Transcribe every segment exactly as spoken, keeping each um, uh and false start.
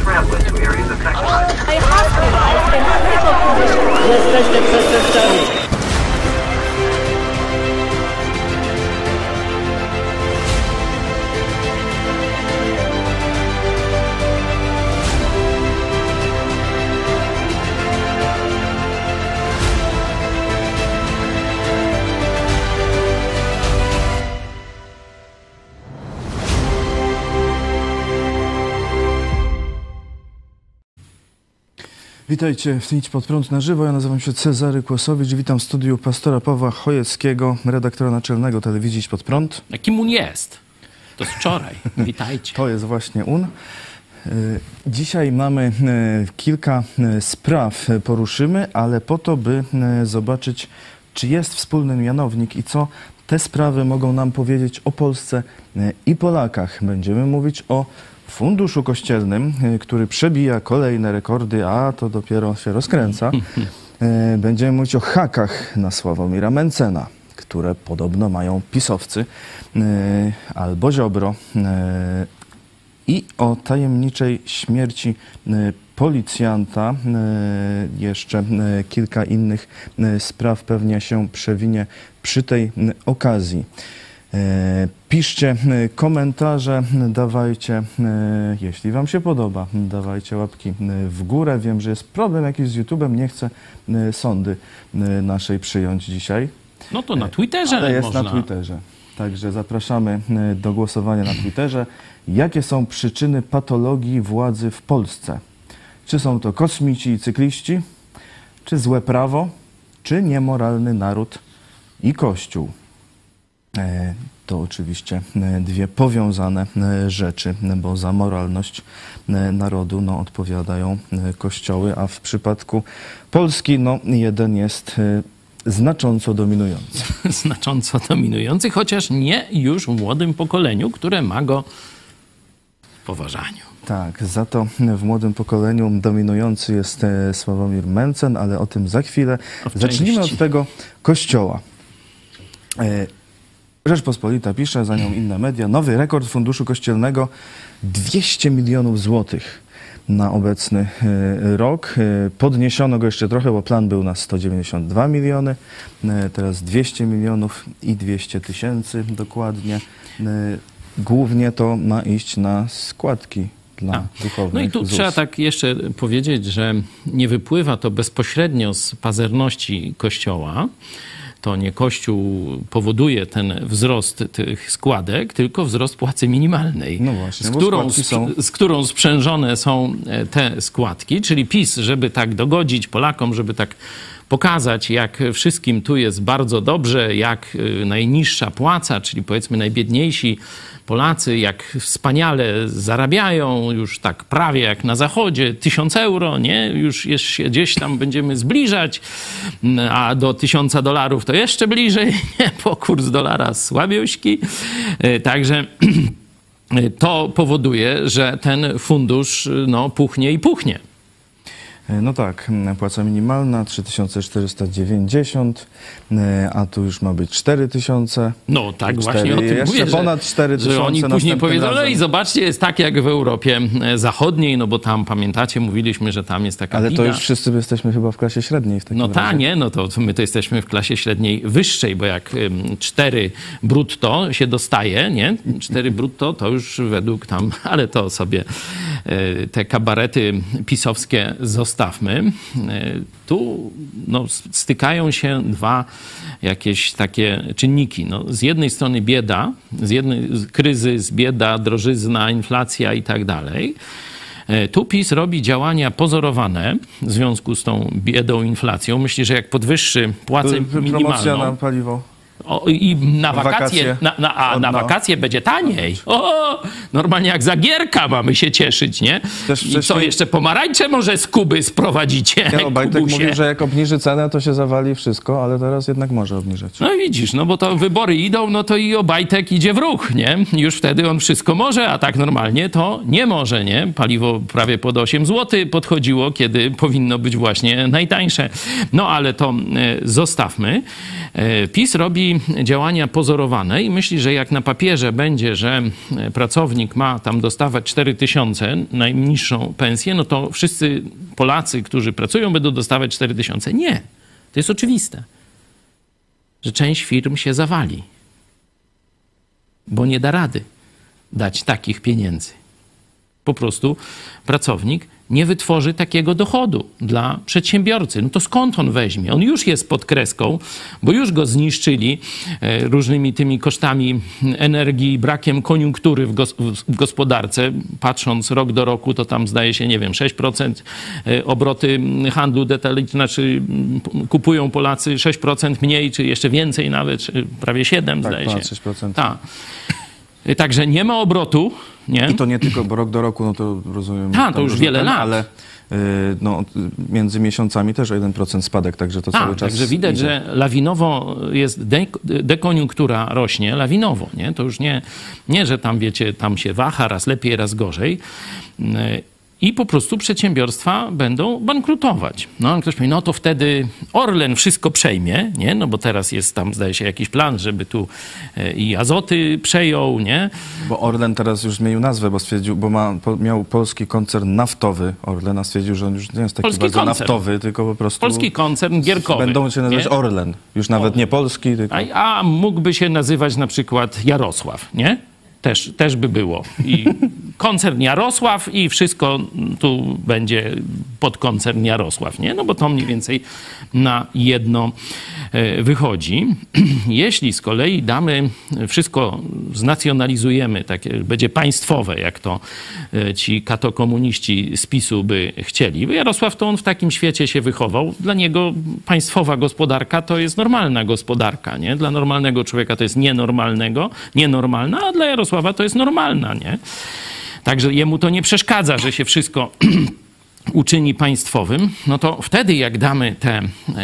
Jesteście przestępcami. Witajcie w Idź Pod Prąd na żywo. Ja nazywam się Cezary Kłosowicz. Witam w studiu pastora Pawła Chojeckiego, redaktora naczelnego telewizji Idź Pod Prąd. A kim on jest? To z wczoraj. Witajcie. To jest właśnie on. Dzisiaj mamy kilka spraw, poruszymy, ale po to, by zobaczyć, czy jest wspólny mianownik i co te sprawy mogą nam powiedzieć o Polsce i Polakach. Będziemy mówić o Funduszu Kościelnym, który przebija kolejne rekordy, a to dopiero się rozkręca. Będziemy mówić o hakach na Sławomira Mentzena, które podobno mają pisowcy albo Ziobro, i o tajemniczej śmierci policjanta. Jeszcze kilka innych spraw pewnie się przewinie przy tej okazji. Piszcie komentarze, dawajcie, jeśli wam się podoba, dawajcie łapki w górę. Wiem, że jest problem jakiś z YouTube'em, nie chcę sądy naszej przyjąć dzisiaj. No to na Twitterze Ale jest można. na Twitterze. Także zapraszamy do głosowania na Twitterze. Jakie są przyczyny patologii władzy w Polsce? Czy są to kosmici i cykliści? Czy złe prawo? Czy niemoralny naród i Kościół? To oczywiście dwie powiązane rzeczy, bo za moralność narodu no, odpowiadają kościoły, a w przypadku Polski no, jeden jest znacząco dominujący. Znacząco dominujący, chociaż nie już w młodym pokoleniu, które ma go w poważaniu. Tak, za to w młodym pokoleniu dominujący jest Sławomir Mentzen, ale o tym za chwilę. Zacznijmy od tego Kościoła. Rzeczpospolita pisze, za nią inne media, nowy rekord Funduszu Kościelnego dwieście milionów złotych na obecny rok. Podniesiono go jeszcze trochę, bo plan był na sto dziewięćdziesiąt dwa miliony, teraz dwieście milionów i dwieście tysięcy dokładnie. Głównie to ma iść na składki dla A. duchownych. No i tu Z U S. trzeba tak jeszcze powiedzieć, że nie wypływa to bezpośrednio z pazerności Kościoła. To nie Kościół powoduje ten wzrost tych składek, tylko wzrost płacy minimalnej, no właśnie, z, którą, są... z którą sprzężone są te składki. Czyli PiS, żeby tak dogodzić Polakom, żeby tak pokazać, jak wszystkim tu jest bardzo dobrze, jak najniższa płaca, czyli powiedzmy najbiedniejsi Polacy, jak wspaniale zarabiają, już tak prawie jak na zachodzie, tysiąc euro, nie? Już się gdzieś tam będziemy zbliżać, a do tysiąca dolarów to jeszcze bliżej, nie? Bo kurs dolara słabiuśki. Także to powoduje, że ten fundusz no, puchnie i puchnie. No tak, płaca minimalna trzy tysiące czterysta dziewięćdziesiąt, a tu już ma być cztery tysiące. No tak, cztery, właśnie o tym jeszcze mówię, ponad cztery tysiące. Że oni później powiedzą, razem. no i zobaczcie, jest tak jak w Europie Zachodniej, no bo tam, pamiętacie, mówiliśmy, że tam jest taka Ale bida. to już wszyscy jesteśmy chyba w klasie średniej w takim No razie. ta, nie, no to my to jesteśmy w klasie średniej wyższej, bo jak cztery brutto się dostaje, nie? cztery brutto to już według tam, ale to sobie te kabarety pisowskie zostawmy. Tu no, stykają się dwa jakieś takie czynniki. No, z jednej strony bieda, z jednej kryzys, bieda, drożyzna, inflacja i tak dalej. Tu PiS robi działania pozorowane w związku z tą biedą, inflacją. Myślę, że jak podwyższy płacę minimalną... Promocja na paliwo. O, i na wakacje, wakacje. Na, na, a na no. wakacje będzie taniej. O, normalnie jak za Gierka mamy się cieszyć, nie? Też I wcześniej... co, jeszcze pomarańcze może z Kuby sprowadzicie? Ja, Obajtek mówił, że jak obniży cenę, to się zawali wszystko, ale teraz jednak może obniżyć. No widzisz, no bo to wybory idą, no to i Obajtek idzie w ruch, nie? Już wtedy on wszystko może, a tak normalnie to nie może, nie? Paliwo prawie pod osiem złotych podchodziło, kiedy powinno być właśnie najtańsze. No ale to e, zostawmy. E, PiS robi robi działania pozorowane i myśli, że jak na papierze będzie, że pracownik ma tam dostawać cztery tysiące, najniższą pensję, no to wszyscy Polacy, którzy pracują, będą dostawać cztery tysiące. Nie. To jest oczywiste, że część firm się zawali, bo nie da rady dać takich pieniędzy. Po prostu pracownik nie wytworzy takiego dochodu dla przedsiębiorcy. No to skąd on weźmie? On już jest pod kreską, bo już go zniszczyli różnymi tymi kosztami energii, brakiem koniunktury w, gos w gospodarce. Patrząc rok do roku, to tam zdaje się, nie wiem, sześć procent obroty handlu detalicznego, znaczy kupują Polacy sześć procent mniej, czy jeszcze więcej nawet, prawie siedem procent tak, zdaje się. sześć procent. Tak. Także nie ma obrotu. Nie? I to nie tylko, bo rok do roku, no to rozumiem... Ta, to już wiele ten, lat. Ale yy, no, między miesiącami też o jeden procent spadek, także to Ta, cały czas... Także widać, idzie. że lawinowo jest de dekoniunktura rośnie, lawinowo. Nie? To już nie, nie, że tam wiecie, tam się waha, raz lepiej, raz gorzej. I po prostu przedsiębiorstwa będą bankrutować. No, ktoś powie, no to wtedy Orlen wszystko przejmie, nie? No bo teraz jest tam, zdaje się, jakiś plan, żeby tu i Azoty przejął, nie? Bo Orlen teraz już zmienił nazwę, bo stwierdził, bo ma, po, miał polski koncern naftowy Orlen, a stwierdził, że on już nie jest taki Polski bardzo koncern. naftowy, tylko po prostu... Polski koncern gierkowy. Będą się nazywać nie? Orlen. Już nawet nie polski, tylko... A, a mógłby się nazywać na przykład Jarosław, nie? Też, też by było. I koncern Jarosław i wszystko tu będzie pod koncern Jarosław, nie? No bo to mniej więcej na jedno wychodzi. Jeśli z kolei damy, wszystko znacjonalizujemy, takie będzie państwowe, jak to ci katokomuniści z PiSu by chcieli. Bo Jarosław to on w takim świecie się wychował. Dla niego państwowa gospodarka to jest normalna gospodarka, nie? Dla normalnego człowieka to jest nienormalnego, nienormalna, a dla Jarosława to jest normalna, nie? Także jemu to nie przeszkadza, że się wszystko uczyni państwowym, no to wtedy jak damy te,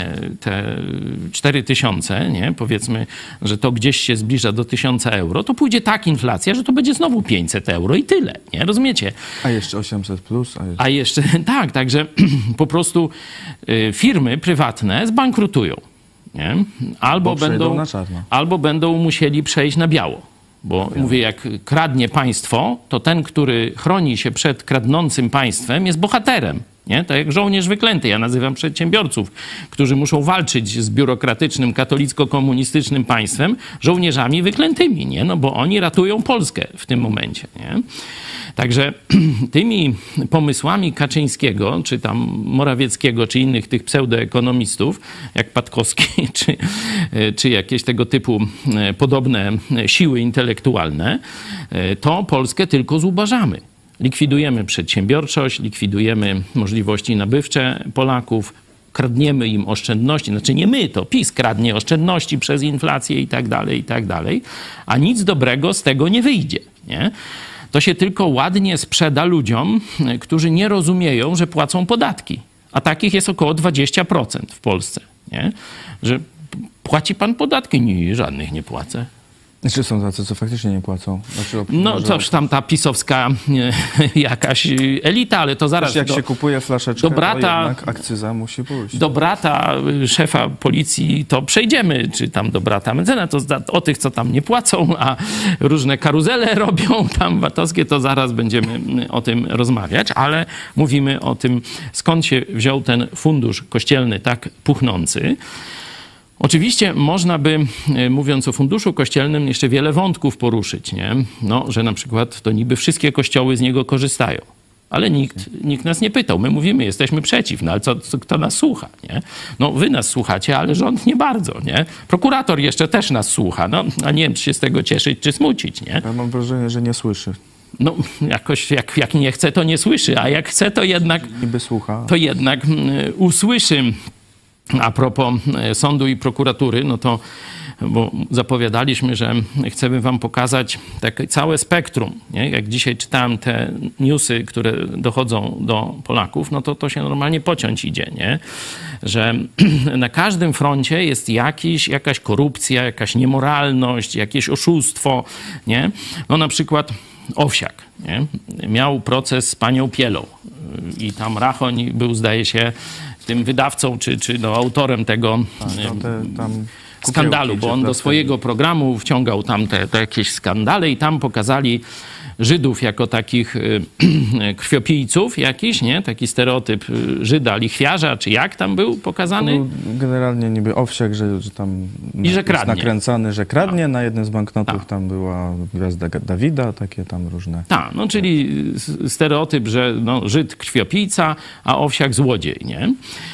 te cztery tysiące, nie, powiedzmy, że to gdzieś się zbliża do tysiąca euro, to pójdzie tak inflacja, że to będzie znowu pięćset euro i tyle, nie, rozumiecie? A jeszcze osiemset plus? A jeszcze, a jeszcze tak, także po prostu firmy prywatne zbankrutują, nie? Albo będą, na czarno. albo będą musieli przejść na biało. Bo mówię, jak kradnie państwo, to ten, który chroni się przed kradnącym państwem, jest bohaterem. Nie? Tak jak żołnierz wyklęty. Ja nazywam przedsiębiorców, którzy muszą walczyć z biurokratycznym, katolicko-komunistycznym państwem, żołnierzami wyklętymi, nie? No bo oni ratują Polskę w tym momencie. Nie? Także tymi pomysłami Kaczyńskiego, czy tam Morawieckiego, czy innych tych pseudoekonomistów, jak Patkowski, czy, czy jakieś tego typu podobne siły intelektualne, to Polskę tylko zubażamy. Likwidujemy przedsiębiorczość, likwidujemy możliwości nabywcze Polaków, kradniemy im oszczędności, znaczy nie my, to PiS kradnie oszczędności przez inflację i tak dalej, i tak dalej, a nic dobrego z tego nie wyjdzie, nie? To się tylko ładnie sprzeda ludziom, którzy nie rozumieją, że płacą podatki. A takich jest około dwadzieścia procent w Polsce, nie? Że płaci pan podatki? Nie, żadnych nie płacę. Czy są tacy, co faktycznie nie płacą? Znaczy, no może... toż tam ta pisowska jakaś elita, ale to zaraz... Też jak do, się kupuje flaszeczkę, do brata, to jednak akcyza musi pójść. Do brata szefa policji to przejdziemy, czy tam do brata Mencena, to o tych, co tam nie płacą, a różne karuzele robią tam VAT-owskie, to zaraz będziemy o tym rozmawiać, ale mówimy o tym, skąd się wziął ten fundusz kościelny tak puchnący. Oczywiście można by, mówiąc o funduszu kościelnym, jeszcze wiele wątków poruszyć, nie? No, że na przykład to niby wszystkie kościoły z niego korzystają. Ale nikt, nikt nas nie pytał. My mówimy, jesteśmy przeciw, no ale co, co, kto nas słucha, nie? No wy nas słuchacie, ale rząd nie bardzo, nie? Prokurator jeszcze też nas słucha, no a nie wiem, czy się z tego cieszyć, czy smucić, nie? Ja mam wrażenie, że nie słyszy. No jakoś jak, jak nie chce, to nie słyszy, a jak chce, to jednak... Niby słucha. To jednak y, usłyszy. A propos sądu i prokuratury, no to bo zapowiadaliśmy, że chcemy wam pokazać takie całe spektrum. Nie? Jak dzisiaj czytałem te newsy, które dochodzą do Polaków, no to to się normalnie pociąć idzie, nie? Że na każdym froncie jest jakiś, jakaś korupcja, jakaś niemoralność, jakieś oszustwo, nie? No na przykład Owsiak, nie? Miał proces z panią Pielą i tam Rachoń był, zdaje się, tym wydawcą, czy, czy no, autorem tego tak, no te, tam skandalu, bo on do swojego programu wciągał tam te, te jakieś skandale i tam pokazali Żydów jako takich y, krwiopijców jakiś, nie? Taki stereotyp Żyda, lichwiarza, czy jak tam był pokazany? Był generalnie niby owsiak, że, że tam I że kradnie. nakręcany, że kradnie. Na jednym z banknotów Ta. tam była gwiazda Dawida, takie tam różne. Tak, no czyli stereotyp, że no, Żyd krwiopijca, a owsiak złodziej, nie?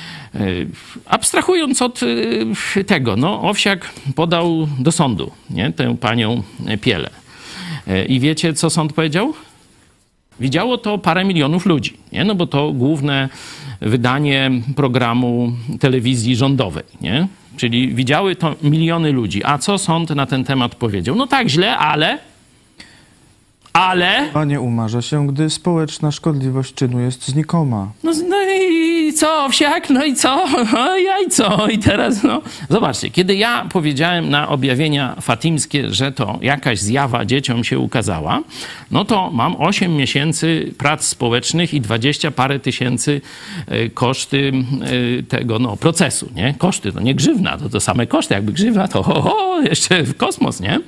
Abstrahując od tego, no owsiak podał do sądu, nie? Tę panią Pielę. I wiecie, co sąd powiedział? Widziało to parę milionów ludzi, nie? No bo to główne wydanie programu telewizji rządowej, nie? Czyli widziały to miliony ludzi. A co sąd na ten temat powiedział? No tak źle, ale... Ale... A nie umarza się, gdy społeczna szkodliwość czynu jest znikoma. No, no i co, owsiak? No i co? No i co? I teraz, no... Zobaczcie, kiedy ja powiedziałem na objawienia fatimskie, że to jakaś zjawa dzieciom się ukazała, no to mam osiem miesięcy prac społecznych i dwadzieścia parę tysięcy y, koszty y, tego, no, procesu, nie? Koszty, to nie grzywna, to to same koszty. Jakby grzywna, to ho, ho, jeszcze w kosmos, nie?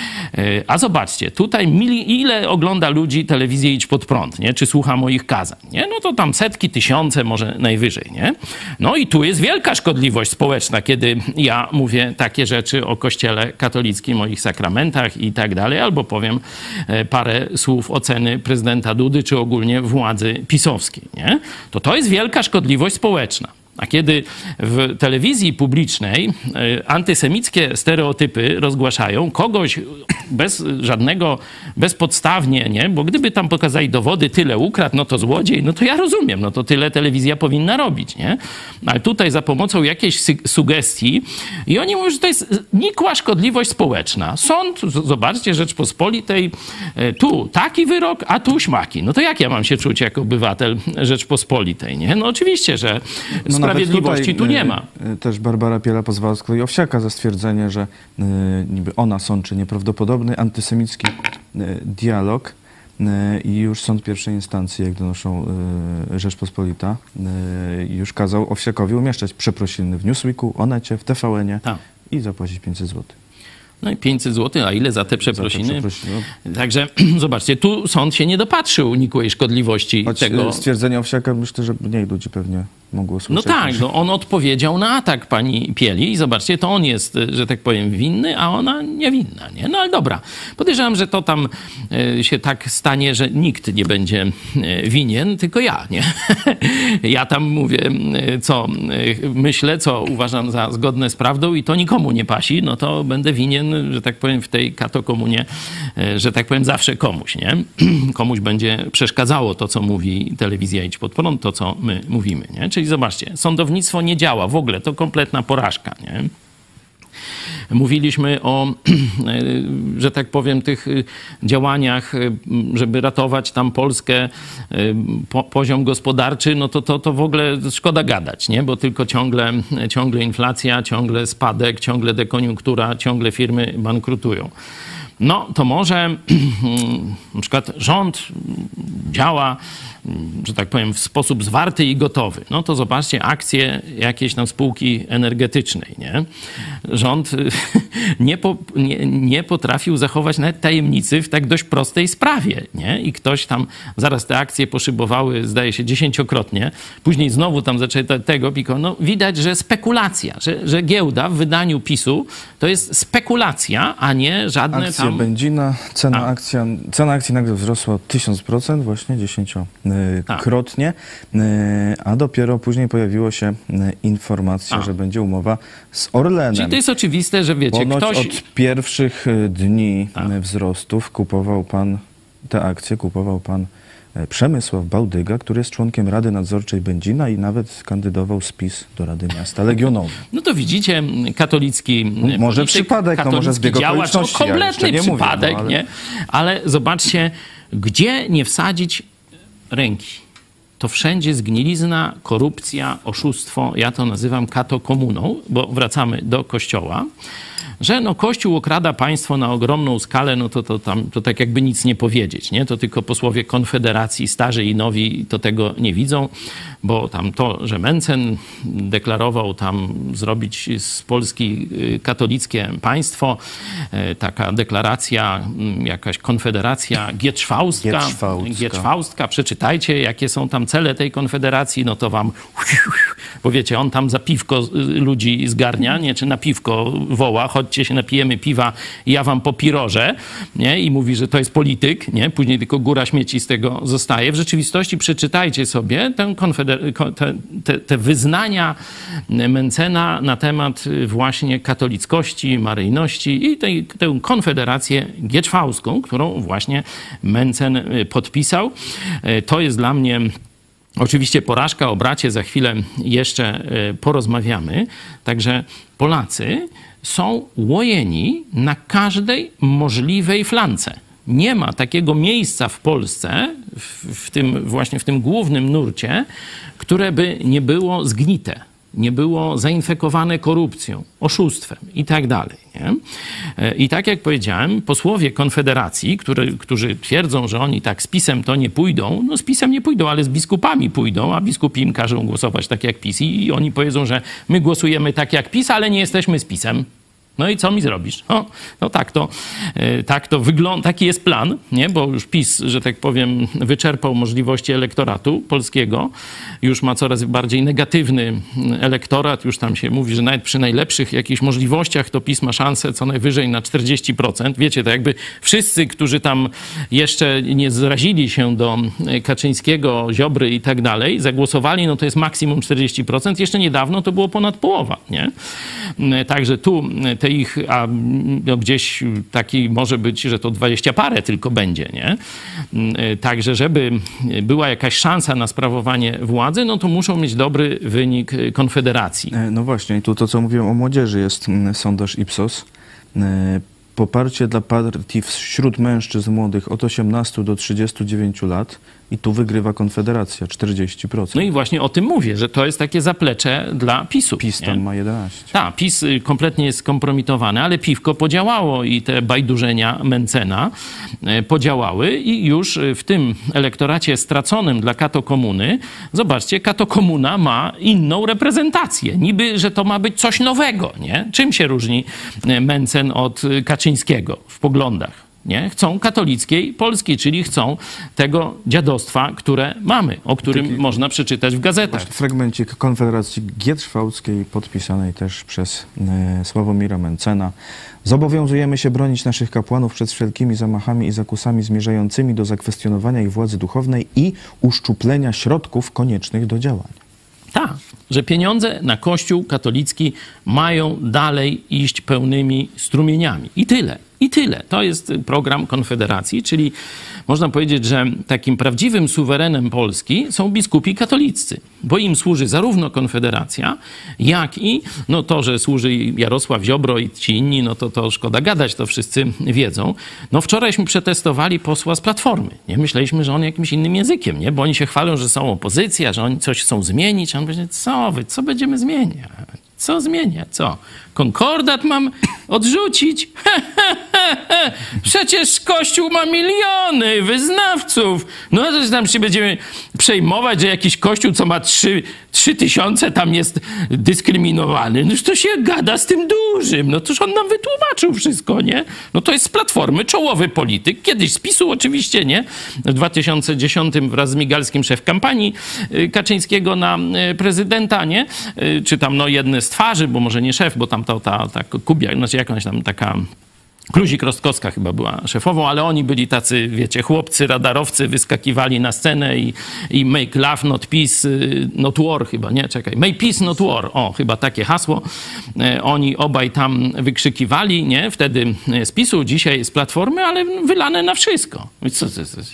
Y, a zobaczcie, tutaj mili, ile ogląda ludzi telewizję Idź Pod Prąd, nie? Czy słucha moich kazań, nie? No to tam setki, tysiące, może najwyżej, nie? No i tu jest wielka szkodliwość społeczna, kiedy ja mówię takie rzeczy o Kościele katolickim, o ich sakramentach i tak dalej, albo powiem parę słów oceny prezydenta Dudy, czy ogólnie władzy pisowskiej, nie? To to jest wielka szkodliwość społeczna. A kiedy w telewizji publicznej antysemickie stereotypy rozgłaszają, kogoś bez żadnego, bezpodstawnie, nie? Bo gdyby tam pokazali dowody, tyle ukradł, no to złodziej, no to ja rozumiem, no to tyle telewizja powinna robić, nie? Ale tutaj za pomocą jakiejś sugestii i oni mówią, że to jest nikła szkodliwość społeczna. Sąd, zobaczcie, Rzeczpospolitej, tu taki wyrok, a tu śmaki. No to jak ja mam się czuć jako obywatel Rzeczpospolitej, nie? No oczywiście, że No sprawiedliwości tutaj, tu nie ma. Też Barbara Piela pozwała z kolei Owsiaka za stwierdzenie, że y, niby ona sączy nieprawdopodobny antysemicki y, dialog y, i już sąd pierwszej instancji, jak donoszą y, Rzeczpospolita, y, już kazał Owsiakowi umieszczać przeprosiny w Newsweeku, Onecie, w T V N-ie Tak. i zapłacić pięćset złotych. No i pięćset złotych, a ile za te przeprosiny? Za te przeprosiny. Także zobaczcie, tu sąd się nie dopatrzył nikłej szkodliwości Choć tego. stwierdzenia Owsiaka myślę, że mniej ludzi pewnie mogło No słyszeć. tak, niż... no on odpowiedział na atak pani Pieli i zobaczcie, to on jest, że tak powiem, winny, a ona niewinna, nie? No ale dobra, podejrzewam, że to tam e, się tak stanie, że nikt nie będzie e, winien, tylko ja, nie? Ja tam mówię, e, co e, myślę, co uważam za zgodne z prawdą i to nikomu nie pasi, no to będę winien, że tak powiem, w tej katokomunie, e, że tak powiem, zawsze komuś, nie? Komuś będzie przeszkadzało to, co mówi telewizja Idź Pod Prąd, to, co my mówimy, nie? Czyli zobaczcie, sądownictwo nie działa w ogóle, to kompletna porażka, nie? Mówiliśmy o, że tak powiem, tych działaniach, żeby ratować tam Polskę, po, poziom gospodarczy, no to, to, to w ogóle szkoda gadać, nie? Bo tylko ciągle, ciągle inflacja, ciągle spadek, ciągle dekoniunktura, ciągle firmy bankrutują. No to może na przykład rząd działa, że tak powiem, w sposób zwarty i gotowy. No to zobaczcie akcje jakieś tam spółki energetycznej, nie? Rząd nie, po, nie, nie potrafił zachować nawet tajemnicy w tak dość prostej sprawie, nie? I ktoś tam, zaraz te akcje poszybowały, zdaje się, dziesięciokrotnie. Później znowu tam zaczęli te, tego, piko. No widać, że spekulacja, że, że giełda w wydaniu PiSu to jest spekulacja, a nie żadne Akcja tam... Będzina, cena, A. akcja, cena akcji nagle wzrosła o tysiąc procent, właśnie dziesięciokrotnie, a dopiero później pojawiło się informacja, A. że będzie umowa z Orlenem. Czyli to jest oczywiste, że wiecie, Ponoć ktoś... od pierwszych dni A. wzrostów kupował pan te akcje, kupował pan Przemysław Bałdyga, który jest członkiem Rady Nadzorczej Będzina i nawet kandydował z PiS do Rady Miasta Legionowe. No to widzicie, katolicki Może polityk, przypadek, no może zbieg działacz, no okoliczności, ja kompletny jeszcze nie przypadek, mówię, no ale... nie? Ale zobaczcie, gdzie nie wsadzić ręki, to wszędzie zgnilizna, korupcja, oszustwo. Ja to nazywam katokomuną, bo wracamy do Kościoła. Że no Kościół okrada państwo na ogromną skalę, no to, to, tam, to tak jakby nic nie powiedzieć, nie? To tylko posłowie Konfederacji, starzy i nowi, to tego nie widzą, bo tam to, że Mencen deklarował tam zrobić z Polski katolickie państwo, taka deklaracja, jakaś konfederacja Gietrzwałstka, Gietrzwałcka. Gietrzwałstka, przeczytajcie, jakie są tam cele tej konfederacji, no to wam, bo wiecie, on tam za piwko ludzi zgarnia, nie, czy na piwko woła, chodźcie się napijemy piwa i ja wam popirożę, nie, i mówi, że to jest polityk, nie, później tylko góra śmieci z tego zostaje. W rzeczywistości przeczytajcie sobie tę konfeder- te, te, te wyznania Mencena na temat właśnie katolickości, maryjności i tej, tę konfederację gietrzwałską, którą właśnie Mencen podpisał. To jest dla mnie oczywiście porażka. O bracie za chwilę jeszcze porozmawiamy. Także Polacy są łojeni na każdej możliwej flance. Nie ma takiego miejsca w Polsce, w, w tym właśnie w tym głównym nurcie, które by nie było zgnite, nie było zainfekowane korupcją, oszustwem i tak dalej. Nie? I tak jak powiedziałem, posłowie Konfederacji, które, którzy twierdzą, że oni tak z PiS-em to nie pójdą, no z PiS-em nie pójdą, ale z biskupami pójdą, a biskupi im każą głosować tak jak PiS i oni powiedzą, że my głosujemy tak jak PiS, ale nie jesteśmy z PiS-em. No i co mi zrobisz? O, no tak to, tak to wygląda, taki jest plan, nie? Bo już PiS, że tak powiem, wyczerpał możliwości elektoratu polskiego. Już ma coraz bardziej negatywny elektorat. Już tam się mówi, że nawet przy najlepszych jakichś możliwościach to PiS ma szansę co najwyżej na czterdzieści procent. Wiecie, to jakby wszyscy, którzy tam jeszcze nie zrazili się do Kaczyńskiego, Ziobry i tak dalej, zagłosowali, no to jest maksimum czterdzieści procent. Jeszcze niedawno to było ponad połowa, nie? Także tu te ich, a no gdzieś taki może być, że to dwadzieścia parę tylko będzie, nie? Także żeby była jakaś szansa na sprawowanie władzy, no to muszą mieć dobry wynik Konfederacji. No właśnie, i tu to, co mówiłem o młodzieży, jest sondaż Ipsos. Poparcie dla partii wśród mężczyzn młodych od osiemnastu do trzydziestu dziewięciu lat i tu wygrywa Konfederacja, czterdzieści procent. No i właśnie o tym mówię, że to jest takie zaplecze dla PiS-u. PiS tam nie? ma jedenaście. Tak, PiS kompletnie jest skompromitowany, ale piwko podziałało i te bajdurzenia Mencena podziałały i już w tym elektoracie straconym dla Kato Komuny, zobaczcie, Kato Komuna ma inną reprezentację. Niby, że to ma być coś nowego, nie? Czym się różni Mencen od Kaczyńskiego w poglądach? Nie? Chcą katolickiej Polski, czyli chcą tego dziadostwa, które mamy, o którym Taki, można przeczytać w gazetach. Fragmencik Konfederacji Gietrzwałckiej podpisanej też przez e, Sławomira Mencena. Zobowiązujemy się bronić naszych kapłanów przed wszelkimi zamachami i zakusami zmierzającymi do zakwestionowania ich władzy duchownej i uszczuplenia środków koniecznych do działania. Tak, że pieniądze na Kościół katolicki mają dalej iść pełnymi strumieniami. I tyle. I tyle. To jest program Konfederacji, czyli można powiedzieć, że takim prawdziwym suwerenem Polski są biskupi katoliccy, bo im służy zarówno Konfederacja, jak i no to, że służy Jarosław Ziobro i ci inni, no to, to szkoda gadać, to wszyscy wiedzą. No wczorajśmy przetestowali posła z Platformy. Nie myśleliśmy, że on jakimś innym językiem, nie? Bo oni się chwalą, że są opozycja, że oni coś chcą zmienić, a on będzie, co wy, co będziemy zmieniać? Co zmienia? Co? Konkordat mam odrzucić? He, he, he, he. Przecież Kościół ma miliony wyznawców. No to tam się będziemy przejmować, że jakiś Kościół, co ma trzy, trzy tysiące, tam jest dyskryminowany. Noż to się gada z tym dużym. No toż on nam wytłumaczył wszystko, nie? No to jest z Platformy, czołowy polityk. Kiedyś z PiSu oczywiście, nie? W dwa tysiące dziesiątym wraz z Migalskim szef kampanii Kaczyńskiego na prezydenta, nie? Czy tam no jedne z twarzy, bo może nie szef, bo tam ta, ta, ta Kubia, znaczy jakąś tam taka Kluzik-Rostkowska chyba była szefową, ale oni byli tacy, wiecie, chłopcy, radarowcy, wyskakiwali na scenę i, i make love, not peace, not war chyba, nie? Czekaj, make peace, not war. O, chyba takie hasło. Oni obaj tam wykrzykiwali, nie? Wtedy z PiSu, dzisiaj z Platformy, ale wylane na wszystko. Co, co, co?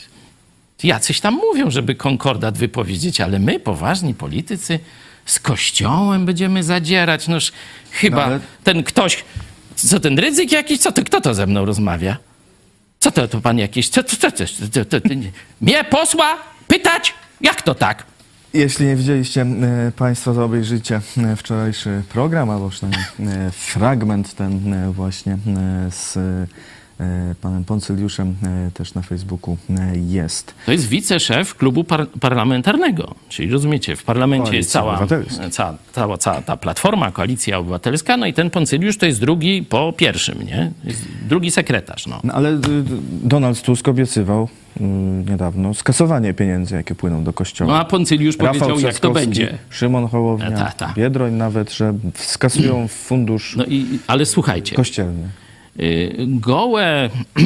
Jacyś tam mówią, żeby konkordat wypowiedzieć, ale my, poważni politycy, z Kościołem będziemy zadzierać. Noż chyba no ale... ten ktoś... Co, ten Rydzyk jakiś? Co to, kto to ze mną rozmawia? Co to, to pan jakiś? Co, co, co, co, co, co, co, mnie posła pytać? Jak to tak? Jeśli nie widzieliście e, Państwo, to obejrzyjcie e, wczorajszy program, albo przynajmniej e, fragment ten e, właśnie e, z panem Poncyliuszem też na Facebooku jest. To jest wiceszef klubu par parlamentarnego. Czyli rozumiecie, w parlamencie Koalicja jest cała, cała, cała, cała ta platforma, Koalicja Obywatelska, no i ten Poncyliusz to jest drugi po pierwszym, nie? Jest drugi sekretarz, no. No ale Donald Tusk obiecywał y, niedawno skasowanie pieniędzy, jakie płyną do kościoła. No a Poncyliusz Rafał powiedział, jak to Trzaskowski, będzie. Szymon Hołownia, Ta, ta. Biedroń nawet, że skasują fundusz No i, ale słuchajcie, kościelny. y, gołe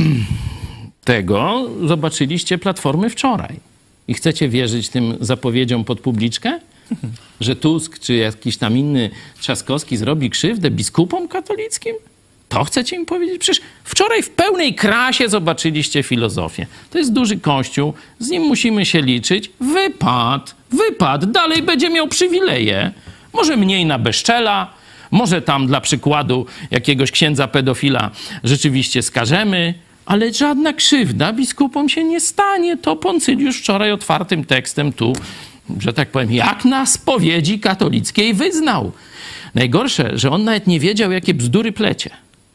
tego zobaczyliście Platformy wczoraj. I chcecie wierzyć tym zapowiedziom pod publiczkę? Że Tusk czy jakiś tam inny Trzaskowski zrobi krzywdę biskupom katolickim? To chcecie im powiedzieć? Przecież wczoraj w pełnej krasie zobaczyliście filozofię. To jest duży kościół, z nim musimy się liczyć. Wypad, wypad, dalej będzie miał przywileje. Może mniej na Beszczela, może tam dla przykładu jakiegoś księdza pedofila rzeczywiście skażemy, ale żadna krzywda biskupom się nie stanie. To Poncyliusz wczoraj otwartym tekstem tu, że tak powiem, jak na spowiedzi katolickiej wyznał. Najgorsze, że on nawet nie wiedział, jakie bzdury plecie.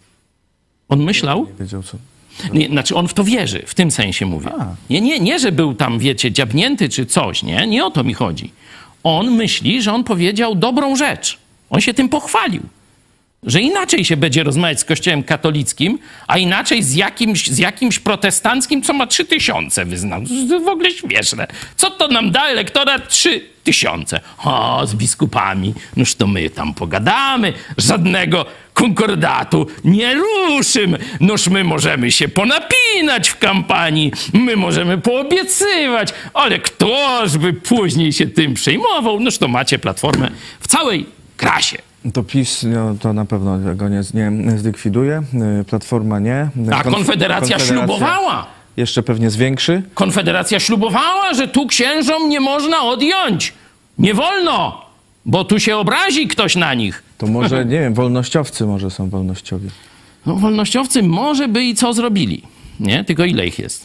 On myślał... Nie wiedział co. Nie, znaczy on w to wierzy, w tym sensie mówię. Nie, nie, nie, że był tam, wiecie, dziabnięty czy coś, nie? Nie o to mi chodzi. On myśli, że on powiedział dobrą rzecz. On się tym pochwalił. Że inaczej się będzie rozmawiać z kościołem katolickim, a inaczej z jakimś, z jakimś protestanckim, co ma trzy tysiące wyznał. To w ogóle śmieszne. Co to nam da elektorat? Trzy tysiące. O, z biskupami. Noż to my tam pogadamy. Żadnego konkordatu nie ruszymy. Noż my możemy się ponapinać w kampanii. My możemy poobiecywać. Ale ktoż by później się tym przejmował? Noż to macie Platformę w całej krasie. To PiS no, to na pewno go nie, nie zlikwiduje, Platforma nie. A Konf Konfederacja ślubowała. Jeszcze pewnie zwiększy. Konfederacja ślubowała, że tu księżom nie można odjąć. Nie wolno, bo tu się obrazi ktoś na nich. To może, nie wiem, wolnościowcy może są wolnościowi. No, wolnościowcy może by i co zrobili. Nie? Tylko ile ich jest?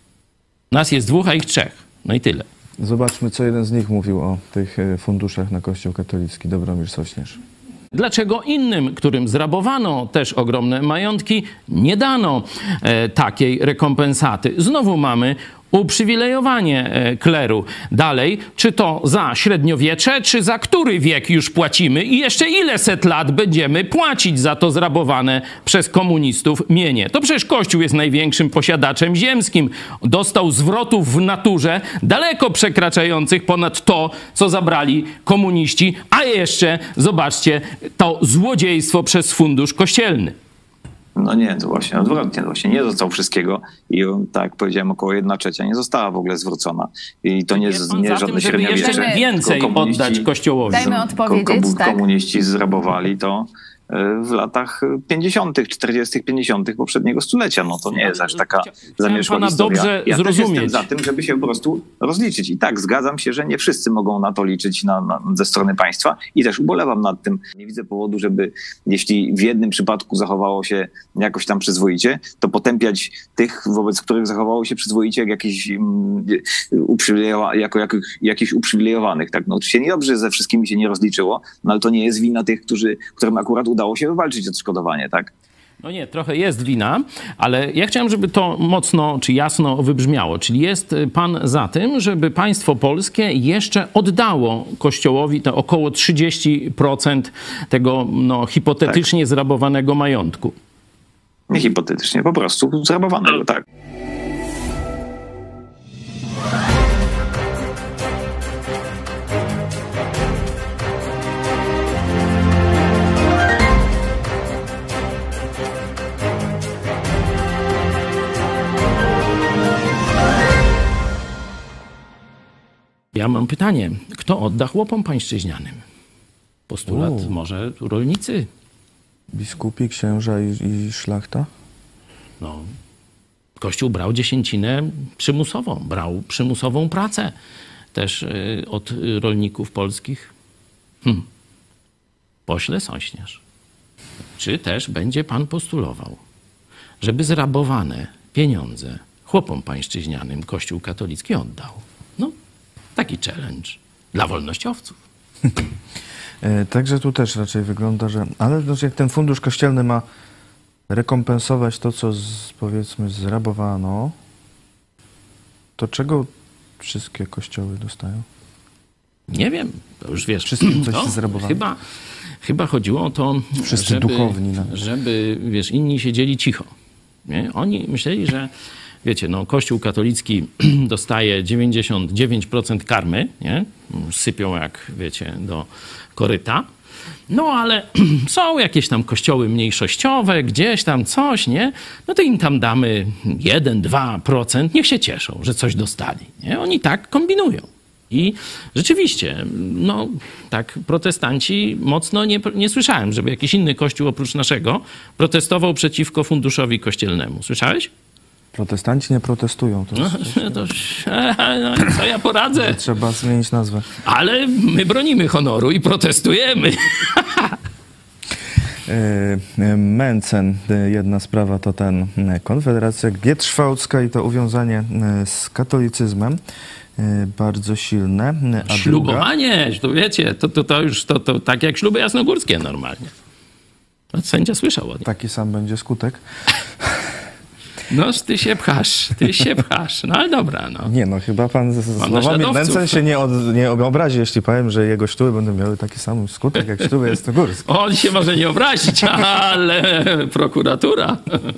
Nas jest dwóch, a ich trzech. No i tyle. Zobaczmy, co jeden z nich mówił o tych funduszach na Kościół katolicki. Dobromir Sośnierz. Dlaczego innym, którym zrabowano też ogromne majątki, nie dano e, takiej rekompensaty? Znowu mamy uprzywilejowanie e, kleru. Dalej, czy to za średniowiecze, czy za który wiek już płacimy i jeszcze ile set lat będziemy płacić za to zrabowane przez komunistów mienie? To przecież Kościół jest największym posiadaczem ziemskim. Dostał zwrotów w naturze daleko przekraczających ponad to, co zabrali komuniści, a jeszcze, zobaczcie, to złodziejstwo przez fundusz kościelny. No nie, to właśnie odwrotnie. To właśnie nie dostał wszystkiego i tak jak powiedziałem, około jedna trzecia nie została w ogóle zwrócona. I to nie, nie żadne średniowiecze. Jeszcze więcej oddać Kościołowi. Dajmy odpowiedzieć, tak? Komuniści zrabowali to w latach pięćdziesiątych, czterdziestych, pięćdziesiątych poprzedniego stulecia. No to nie jest aż taka zamieszła pana historia. dobrze ja zrozumieć. też jestem za tym, żeby się po prostu rozliczyć. I tak, zgadzam się, że nie wszyscy mogą na to liczyć na, na, ze strony państwa i też ubolewam nad tym. Nie widzę powodu, żeby jeśli w jednym przypadku zachowało się jakoś tam przyzwoicie, to potępiać tych, wobec których zachowało się przyzwoicie jak jakiś, um, uprzywilejowa, jako, jako jakichś uprzywilejowanych. Tak? No, oczywiście niedobrze, że ze wszystkimi się nie rozliczyło, no ale to nie jest wina tych, którzy, którym akurat udało się wywalczyć odszkodowanie, tak? No nie, trochę jest wina, ale ja chciałem, żeby to mocno czy jasno wybrzmiało. Czyli jest pan za tym, żeby państwo polskie jeszcze oddało Kościołowi te około trzydzieści procent tego no, hipotetycznie tak. zrabowanego majątku. Nie hipotetycznie, po prostu zrabowanego, tak. Ja mam pytanie. Kto odda chłopom pańszczyźnianym? Postulat U. może rolnicy. Biskupi, księża i, i szlachta? No, Kościół brał dziesięcinę przymusową. Brał przymusową pracę też y, od y, rolników polskich. Hm. Pośle Sośnierz. Czy też będzie pan postulował, żeby zrabowane pieniądze chłopom pańszczyźnianym Kościół katolicki oddał? No, taki challenge dla wolnościowców. Także tu też raczej wygląda, że... Ale jak ten fundusz kościelny ma rekompensować to, co z, powiedzmy zrabowano, to czego wszystkie kościoły dostają? Nie wiem, to już wiesz. Wszystkim coś to zrabowano. Chyba, chyba chodziło o to, Wszyscy żeby, duchowni nawet. żeby, wiesz, inni siedzieli cicho. Nie? Oni myśleli, że wiecie, no, Kościół katolicki dostaje dziewięćdziesiąt dziewięć procent karmy, nie? Sypią jak, wiecie, do koryta. No ale są jakieś tam kościoły mniejszościowe, gdzieś tam coś, nie? No to im tam damy jeden do dwóch procent, niech się cieszą, że coś dostali. Nie? Oni tak kombinują. I rzeczywiście, no tak, protestanci mocno nie, nie słyszałem, żeby jakiś inny kościół oprócz naszego protestował przeciwko funduszowi kościelnemu. Słyszałeś? Protestanci nie protestują. To No, jest, to, no, co ja poradzę? trzeba zmienić nazwę. Ale my bronimy honoru i protestujemy. Mencen, jedna sprawa to ten Konfederacja Gietrzwałcka i to uwiązanie z katolicyzmem bardzo silne. A Ślubowanie, druga... to wiecie, to, to, to już to, to tak jak śluby jasnogórskie normalnie. Sędzia słyszał o tym. Taki sam będzie skutek. Noż ty się pchasz, ty się pchasz. No ale dobra, no. Nie no, chyba pan z Mam słowami Mencen się nie, od, nie obrazi, jeśli powiem, że jego śluby będą miały taki sam skutek jak śluby jasnogórskie. On się może nie obrazić, ale prokuratura.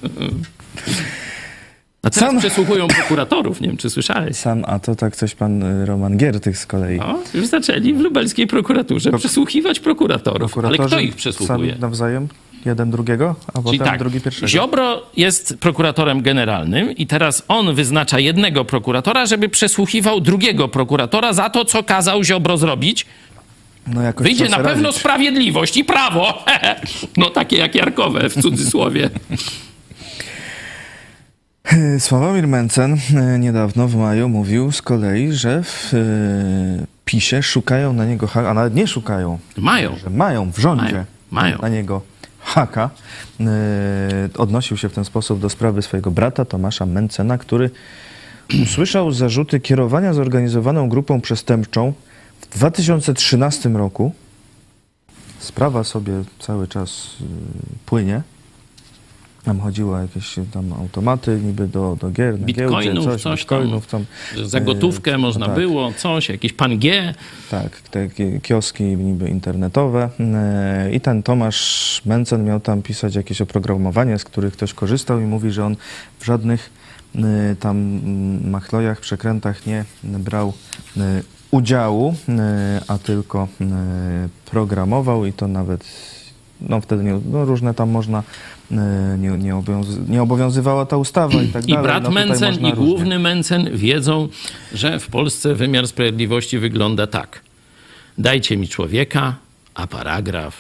A teraz Sam... przesłuchują prokuratorów, nie wiem, czy słyszałeś. Sam, a to tak coś pan Roman Giertych z kolei. No, już zaczęli w lubelskiej prokuraturze Pro... przesłuchiwać prokuratorów. Ale kto ich przesłuchuje? Sami nawzajem? Jeden drugiego, a potem Czyli tak, drugi pierwszego. Ziobro jest prokuratorem generalnym i teraz on wyznacza jednego prokuratora, żeby przesłuchiwał drugiego prokuratora za to, co kazał Ziobro zrobić. No jakoś wyjdzie na pewno radzić. Sprawiedliwość i prawo. No takie jak Jarkowe w cudzysłowie. Sławomir Mencen niedawno w maju mówił z kolei, że w PiSie szukają na niego haka, a nawet nie szukają. Mają. Że mają w rządzie mają. Mają. na niego haka. Odnosił się w ten sposób do sprawy swojego brata Tomasza Mencena, który usłyszał zarzuty kierowania zorganizowaną grupą przestępczą w dwa tysiące trzynastym roku. Sprawa sobie cały czas płynie. Tam chodziło o jakieś tam automaty niby do, do gier, na bitcoinów, giełdzie, coś, coś bitcoinów tam. tam. Za gotówkę yy, można tak. było, coś, jakiś pan G. Tak, te kioski niby internetowe. Yy, I ten Tomasz Mencen miał tam pisać jakieś oprogramowania, z których ktoś korzystał i mówi, że on w żadnych yy, tam machlojach, przekrętach nie brał yy, udziału, yy, a tylko yy, programował i to nawet no wtedy nie, no różne tam można Nie, nie, obowiązy, nie obowiązywała ta ustawa i tak I dalej. brat no Mencen i różnie. główny Mencen wiedzą, że w Polsce wymiar sprawiedliwości wygląda tak. Dajcie mi człowieka, a paragraf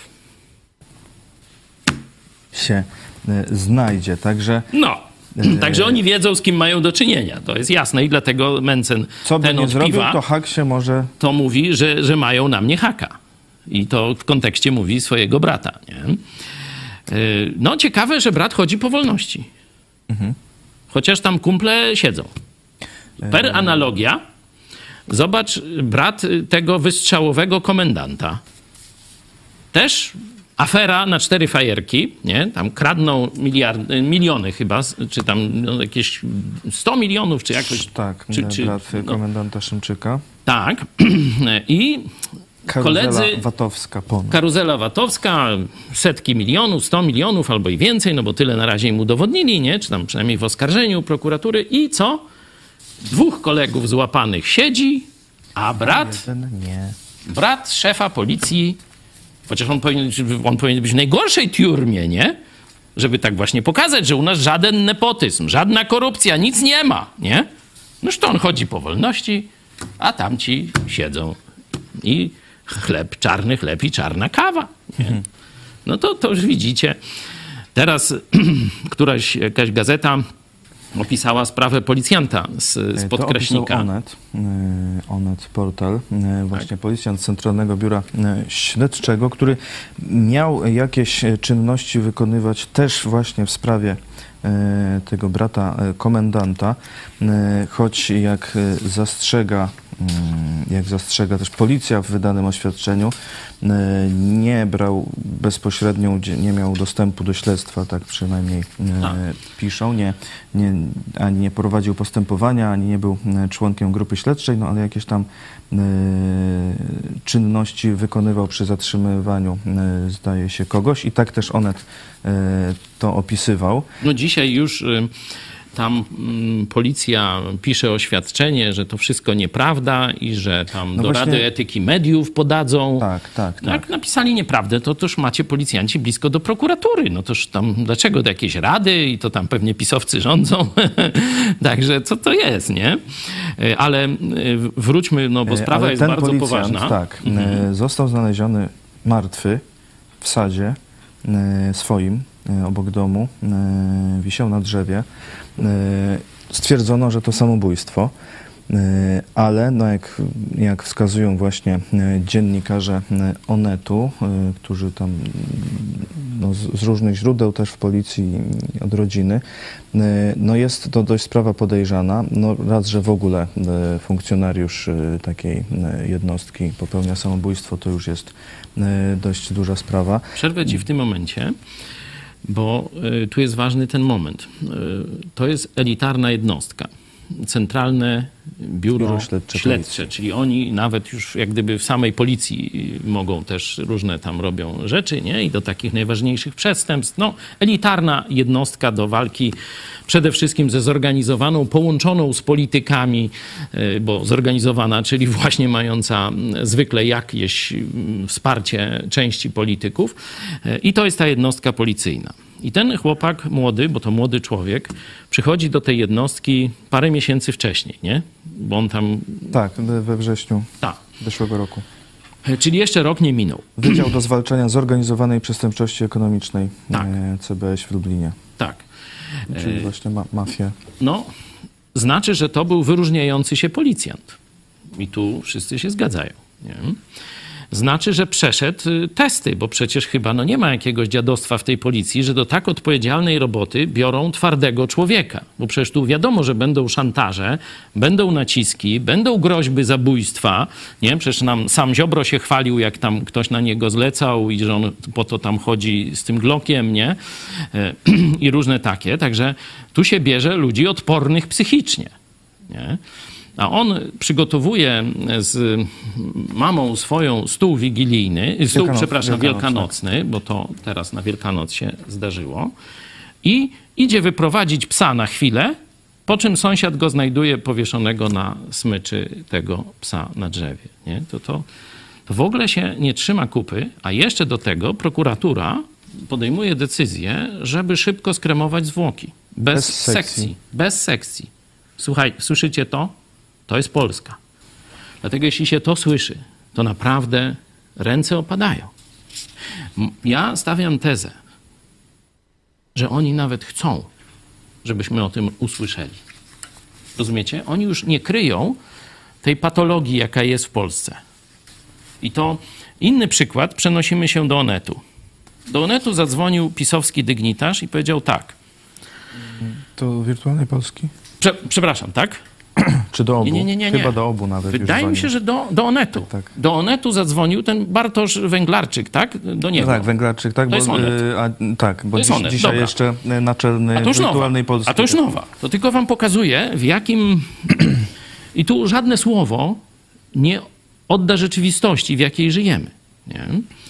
się y, znajdzie, także... No, y, także oni wiedzą, z kim mają do czynienia. To jest jasne i dlatego Mencen co by ten nie od zrobił, piwa, to hak się może... to mówi, że, że mają na mnie haka. I to w kontekście mówi swojego brata, nie? No ciekawe, że brat chodzi po wolności. Mhm. Chociaż tam kumple siedzą. Per analogia, zobacz, brat tego wystrzałowego komendanta. Też afera na cztery fajerki, nie? Tam kradną miliardy, miliony chyba, czy tam no, jakieś sto milionów, czy jakoś... Tak, czy, czy, brat no, komendanta Szymczyka. Tak. I... Karuzela koledzy, Watowska ponad. Karuzela Watowska, setki milionów, sto milionów albo i więcej, no bo tyle na razie im udowodnili, nie? Czy tam przynajmniej w oskarżeniu prokuratury. I co? Dwóch kolegów złapanych siedzi, a brat, Jeden nie. brat szefa policji, chociaż on powinien, on powinien być w najgorszej tiurmie, nie? Żeby tak właśnie pokazać, że u nas żaden nepotyzm, żadna korupcja, nic nie ma, nie? Noż to on chodzi po wolności, a tamci siedzą i chleb, czarny chleb i czarna kawa. Nie? No to, to już widzicie. Teraz któraś jakaś gazeta opisała sprawę policjanta z, z Podkreśnika. To Onet, Onet portal, właśnie tak. Policjant z Centralnego Biura Śledczego, który miał jakieś czynności wykonywać też właśnie w sprawie e, tego brata e, komendanta, e, choć jak e, zastrzega, mm, jak zastrzega też policja w wydanym oświadczeniu, e, nie brał bezpośrednio, udzie- nie miał dostępu do śledztwa, tak przynajmniej A. e, piszą, nie, nie, ani nie prowadził postępowania, ani nie był e, członkiem grupy śledczej, no ale jakieś tam e, czynności wykonywał przy zatrzymywaniu, e, zdaje się, kogoś i tak też Onet e, to opisywał. No dzisiaj już y, tam mm, policja pisze oświadczenie, że to wszystko nieprawda i że tam No do właśnie- Rady Etyki Mediów podadzą. Tak, tak, No tak. jak napisali nieprawdę, to toż macie policjanci blisko do prokuratury. No toż tam dlaczego do jakiejś rady i to tam pewnie pisowcy rządzą. Także co to jest, nie? Y, Ale y, wróćmy, no bo E, sprawa ale jest ten bardzo policjant, poważna. Tak, e, został znaleziony martwy w sadzie e, swoim, e, obok domu, e, wisiał na drzewie. E, Stwierdzono, że to samobójstwo, e, ale no jak, jak wskazują właśnie e, dziennikarze e, Onetu, e, którzy tam no, z, z różnych źródeł, też w policji, od rodziny, e, no jest to dość sprawa podejrzana. No raz, że w ogóle e, funkcjonariusz e, takiej e, jednostki popełnia samobójstwo, to już jest e, dość duża sprawa. Przerwę ci w tym momencie, bo y, tu jest ważny ten moment. Y, to jest elitarna jednostka. Centralne Biuro, Biuro Śledcze Śledcze, Policji. czyli oni nawet już jak gdyby w samej policji mogą też różne tam robią rzeczy, nie? I do takich najważniejszych przestępstw. No, elitarna jednostka do walki przede wszystkim ze zorganizowaną, połączoną z politykami, y, bo zorganizowana, czyli właśnie mająca zwykle jakieś mm, wsparcie części polityków. Y, I to jest ta jednostka policyjna. I ten chłopak młody, bo to młody człowiek, przychodzi do tej jednostki parę miesięcy wcześniej, nie? Bo on tam... Tak, we we wrześniu Tak. zeszłego roku. Czyli jeszcze rok nie minął. Wydział do Zwalczania Zorganizowanej Przestępczości Ekonomicznej, Tak. e, C B S w Lublinie, Tak. czyli właśnie ma mafię. No, znaczy, że to był wyróżniający się policjant. I tu wszyscy się zgadzają. Nie? Znaczy, że przeszedł y, testy, bo przecież chyba no, nie ma jakiegoś dziadostwa w tej policji, że do tak odpowiedzialnej roboty biorą twardego człowieka. Bo przecież tu wiadomo, że będą szantaże, będą naciski, będą groźby zabójstwa. Nie? Przecież nam sam Ziobro się chwalił, jak tam ktoś na niego zlecał i że on po to tam chodzi z tym Glockiem, nie? I różne takie. Także tu się bierze ludzi odpornych psychicznie. Nie? A on przygotowuje z mamą swoją stół wigilijny, stół, Wielkanoc, przepraszam, Wielkanocny. wielkanocny, bo to teraz na Wielkanoc się zdarzyło. I idzie wyprowadzić psa na chwilę, po czym sąsiad go znajduje powieszonego na smyczy tego psa na drzewie. Nie? To, to, to w ogóle się nie trzyma kupy, a jeszcze do tego prokuratura podejmuje decyzję, żeby szybko skremować zwłoki. Bez, Bez sekcji. sekcji. Bez sekcji. Słuchaj, słyszycie to? To jest Polska. Dlatego jeśli się to słyszy, to naprawdę ręce opadają. M- Ja stawiam tezę, że oni nawet chcą, żebyśmy o tym usłyszeli. Rozumiecie? Oni już nie kryją tej patologii, jaka jest w Polsce. I to inny przykład, przenosimy się do Onetu. Do Onetu zadzwonił pisowski dygnitarz i powiedział tak. Do Wirtualnej Polski? Prze- przepraszam, tak? Czy do obu? Nie, nie, nie, nie, nie. Chyba do obu nawet. Wydaje już mi się, dzwonił. że do, do Onetu. Tak, tak. Do Onetu zadzwonił ten Bartosz Węglarczyk, tak? Do niego. No tak, Węglarczyk, tak, To bo, jest Onet. y, a, tak, bo To jest dziś, Onet, dzisiaj dobra. jeszcze y, naczelny A to już nowa. Wirtualnej Polski. A to już nowa. To tylko wam pokazuję, w jakim... I tu żadne słowo nie odda rzeczywistości, w jakiej żyjemy. Nie?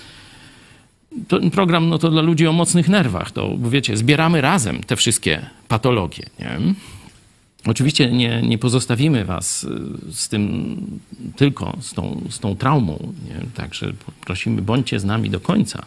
Ten program no to dla ludzi o mocnych nerwach. To, bo wiecie, zbieramy razem te wszystkie patologie. Nie? Oczywiście nie, nie pozostawimy was y, z tym, tylko z tą, z tą traumą. Nie? Także prosimy, bądźcie z nami do końca.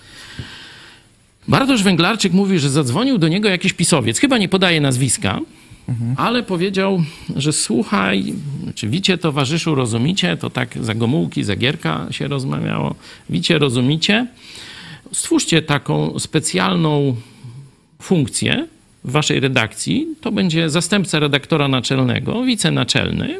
Bartosz Węglarczyk mówi, że zadzwonił do niego jakiś pisowiec, chyba nie podaje nazwiska, mhm. ale powiedział, że słuchaj, czy wicie, towarzyszu, rozumicie? To tak za Gomułki, za Gierka się rozmawiało. Wicie, rozumicie? Stwórzcie taką specjalną funkcję w waszej redakcji. To będzie zastępca redaktora naczelnego, wicenaczelny.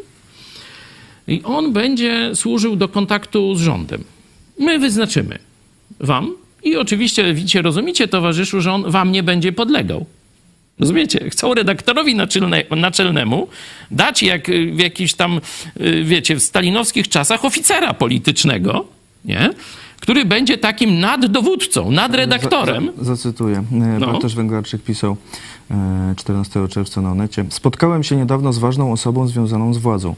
I on będzie służył do kontaktu z rządem. My wyznaczymy wam. I oczywiście, widzicie, rozumicie, towarzyszu, że on wam nie będzie podlegał. Rozumiecie? Chcą redaktorowi naczelne, naczelnemu dać, jak w jakichś tam, wiecie, w stalinowskich czasach oficera politycznego, nie? Który będzie takim naddowódcą, nadredaktorem. Za, za, zacytuję. No. Bartosz Węglarczyk pisał czternastego czerwca na Onecie. Spotkałem się niedawno z ważną osobą związaną z władzą.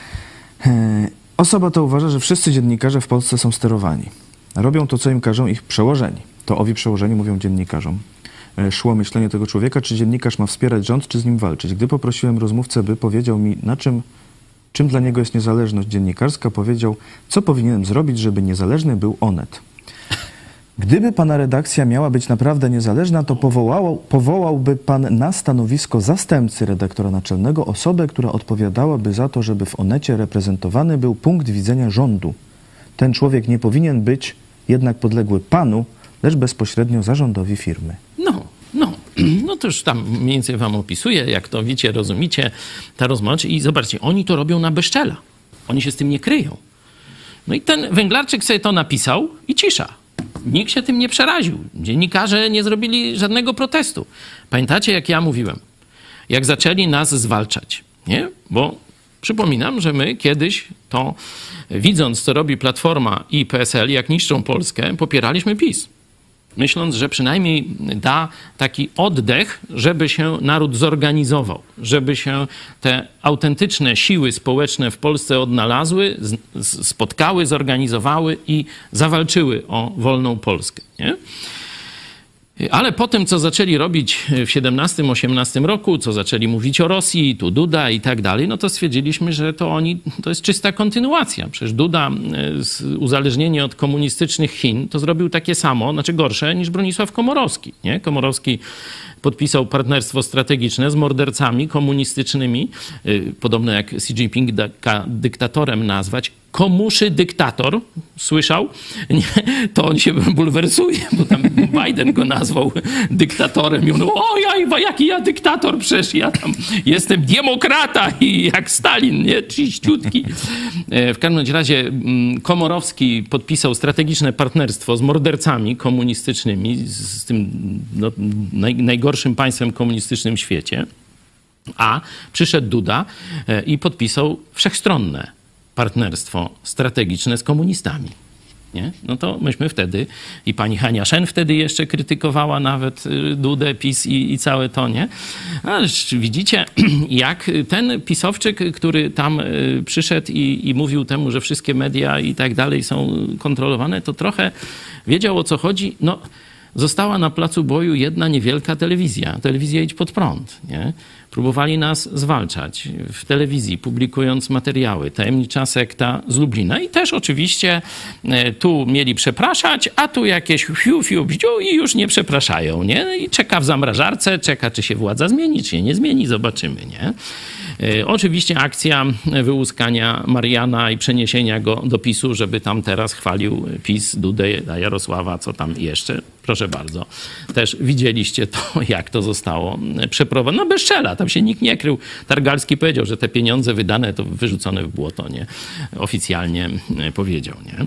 Osoba ta uważa, że wszyscy dziennikarze w Polsce są sterowani. Robią to, co im każą ich przełożeni. To owi przełożeni mówią dziennikarzom. Szło myślenie tego człowieka, czy dziennikarz ma wspierać rząd, czy z nim walczyć. Gdy poprosiłem rozmówcę, by powiedział mi, na czym, czym dla niego jest niezależność dziennikarska, powiedział, co powinienem zrobić, żeby niezależny był Onet. Gdyby pana redakcja miała być naprawdę niezależna, to powołał, powołałby pan na stanowisko zastępcy redaktora naczelnego osobę, która odpowiadałaby za to, żeby w Onecie reprezentowany był punkt widzenia rządu. Ten człowiek nie powinien być jednak podległy panu, lecz bezpośrednio zarządowi firmy. No, no, no to już tam mniej więcej wam opisuję, jak to wiecie, rozumiecie, ta rozmowa. I zobaczcie, oni to robią na bezczela. Oni się z tym nie kryją. No i ten Węglarczyk sobie to napisał i cisza. Nikt się tym nie przeraził. Dziennikarze nie zrobili żadnego protestu. Pamiętacie, jak ja mówiłem? Jak zaczęli nas zwalczać, nie? Bo przypominam, że my kiedyś to, widząc, co robi Platforma i P S L, jak niszczą Polskę, popieraliśmy PiS. Myśląc, że przynajmniej da taki oddech, żeby się naród zorganizował, żeby się te autentyczne siły społeczne w Polsce odnalazły, spotkały, zorganizowały i zawalczyły o wolną Polskę, nie? Ale po tym, co zaczęli robić w siedemnastym osiemnastym roku, co zaczęli mówić o Rosji, tu Duda i tak dalej, no to stwierdziliśmy, że to oni, to jest czysta kontynuacja. Przecież Duda, uzależnienie od komunistycznych Chin, to zrobił takie samo, znaczy gorsze niż Bronisław Komorowski, nie? Komorowski podpisał partnerstwo strategiczne z mordercami komunistycznymi, podobno jak Xi Jinping dyktatorem nazwać. Komuszy dyktator, słyszał? Nie, to on się bulwersuje, bo tam Biden go nazwał dyktatorem i on, o ja, jaki ja dyktator, przecież ja tam jestem demokrata i jak Stalin, nie, czyściutki. W każdym razie Komorowski podpisał strategiczne partnerstwo z mordercami komunistycznymi, z tym no, naj, najgorszym państwem komunistycznym w świecie, a przyszedł Duda i podpisał wszechstronne partnerstwo strategiczne z komunistami. Nie? No to myśmy wtedy, i pani Hania Szen wtedy jeszcze krytykowała nawet Dudę, PiS i, i całe to, nie? Ależ widzicie, jak ten pisowczyk, który tam przyszedł i, i mówił temu, że wszystkie media i tak dalej są kontrolowane, to trochę wiedział, o co chodzi. No, została na placu boju jedna niewielka telewizja. Telewizja Idź Pod Prąd, nie? Próbowali nas zwalczać w telewizji, publikując materiały. Tajemnicza sekta z Lublina. I też oczywiście tu mieli przepraszać, a tu jakieś fiu, fiu, fiu i już nie przepraszają, nie? I czeka w zamrażarce, czeka, czy się władza zmieni, czy się nie zmieni, zobaczymy, nie? Oczywiście akcja wyłuskania Mariana i przeniesienia go do PiSu, żeby tam teraz chwalił PiS, Dudę, Jarosława, co tam jeszcze. Proszę bardzo. Też widzieliście to, jak to zostało przeprowadzone. No bez szczela, tam się nikt nie krył. Targalski powiedział, że te pieniądze wydane to wyrzucone w błoto, nie? Oficjalnie powiedział, nie?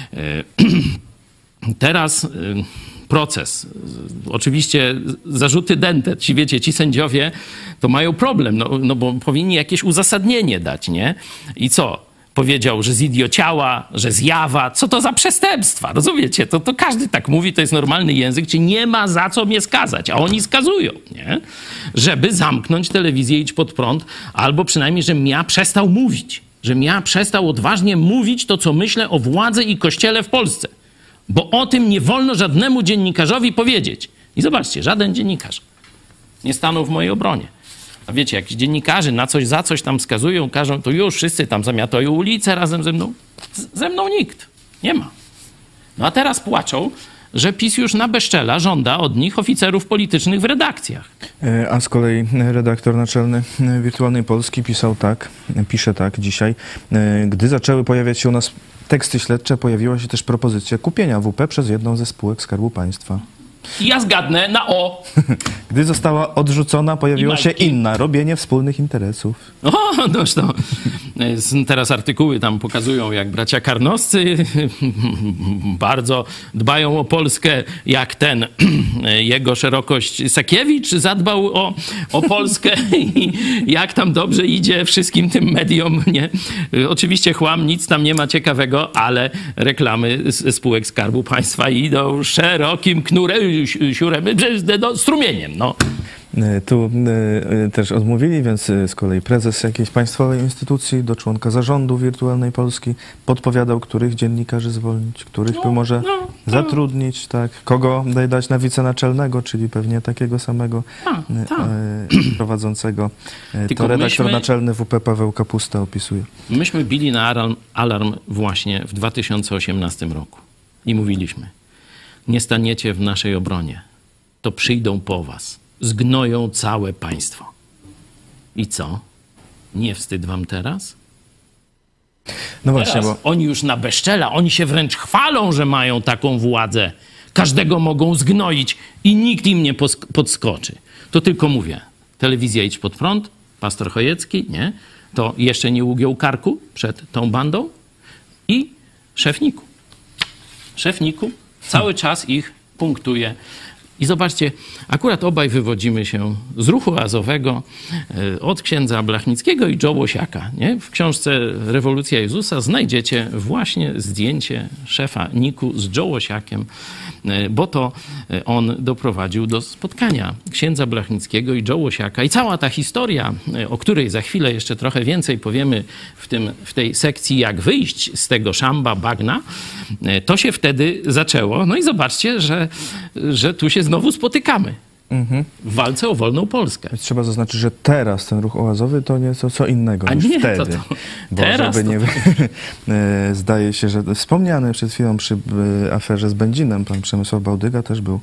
Teraz proces. Oczywiście zarzuty dente, ci wiecie, ci sędziowie to mają problem, no, no bo powinni jakieś uzasadnienie dać, nie? I co? Powiedział, że zidiociała, że zjawa. Co to za przestępstwa? Rozumiecie? To, to każdy tak mówi, to jest normalny język, czy nie ma za co mnie skazać, a oni skazują, nie? Żeby zamknąć telewizję Idź Pod Prąd, albo przynajmniej, żebym ja przestał mówić, żebym ja przestał odważnie mówić to, co myślę o władzy i kościele w Polsce. Bo o tym nie wolno żadnemu dziennikarzowi powiedzieć. I zobaczcie, żaden dziennikarz nie stanął w mojej obronie. A wiecie, jak dziennikarze na coś, za coś tam wskazują, każą, to już wszyscy tam zamiatają ulicę razem ze mną. Z, ze mną nikt. Nie ma. No a teraz płaczą, że PiS już na bezczela żąda od nich oficerów politycznych w redakcjach. A z kolei redaktor naczelny Wirtualnej Polski pisał tak, pisze tak dzisiaj. Gdy zaczęły pojawiać się u nas teksty śledcze, pojawiła się też propozycja kupienia W P przez jedną ze spółek Skarbu Państwa. Ja zgadnę na O. Gdy została odrzucona, pojawiła się inna. Robienie wspólnych interesów. O, noż to. Teraz artykuły tam pokazują, jak bracia Karnowscy bardzo dbają o Polskę, jak ten jego szerokość Sakiewicz zadbał o, o Polskę i jak tam dobrze idzie wszystkim tym mediom, nie? Oczywiście chłam, nic tam nie ma ciekawego, ale reklamy z spółek Skarbu Państwa idą szerokim knurem, siurem, no, strumieniem, no. Tu y, też odmówili, więc z kolei prezes jakiejś państwowej instytucji do członka zarządu Wirtualnej Polski podpowiadał, których dziennikarzy zwolnić, których no, by może no, no. zatrudnić, tak, kogo dać na wicenaczelnego, czyli pewnie takiego samego A, ta. y, prowadzącego. Tylko to redaktor myśmy, naczelny W P Paweł Kapusta opisuje. Myśmy bili na alarm, alarm właśnie w dwa tysiące osiemnastym roku i mówiliśmy, nie staniecie w naszej obronie, to przyjdą po was. Zgnoją całe państwo. I co? Nie wstyd wam teraz? No właśnie, teraz bo... oni już na bezczela, oni się wręcz chwalą, że mają taką władzę. Każdego mogą zgnoić i nikt im nie podskoczy. To tylko mówię, telewizja Idź Pod Prąd, pastor Chojecki, nie? To jeszcze nie ugiął karku przed tą bandą i szef N I K u. Szef N I K u cały czas ich punktuje. I zobaczcie, akurat obaj wywodzimy się z ruchu azowego od księdza Blachnickiego i Joe Łosiaka. Nie? W książce Rewolucja Jezusa znajdziecie właśnie zdjęcie szefa N I K u z Joe Łosiakiem, bo to on doprowadził do spotkania księdza Blachnickiego i Joe Łosiaka. I cała ta historia, o której za chwilę jeszcze trochę więcej powiemy w, tym, w tej sekcji, jak wyjść z tego szamba, bagna, to się wtedy zaczęło. No i zobaczcie, że, że tu się znowu spotykamy. Mhm. W walce o wolną Polskę. Więc trzeba zaznaczyć, że teraz ten ruch oazowy to nieco co innego A niż nie, wtedy. To, to, bo teraz żeby to... nie... Zdaje się, że wspomniany przed chwilą przy aferze z Będzinem pan Przemysław Bałdyga też był,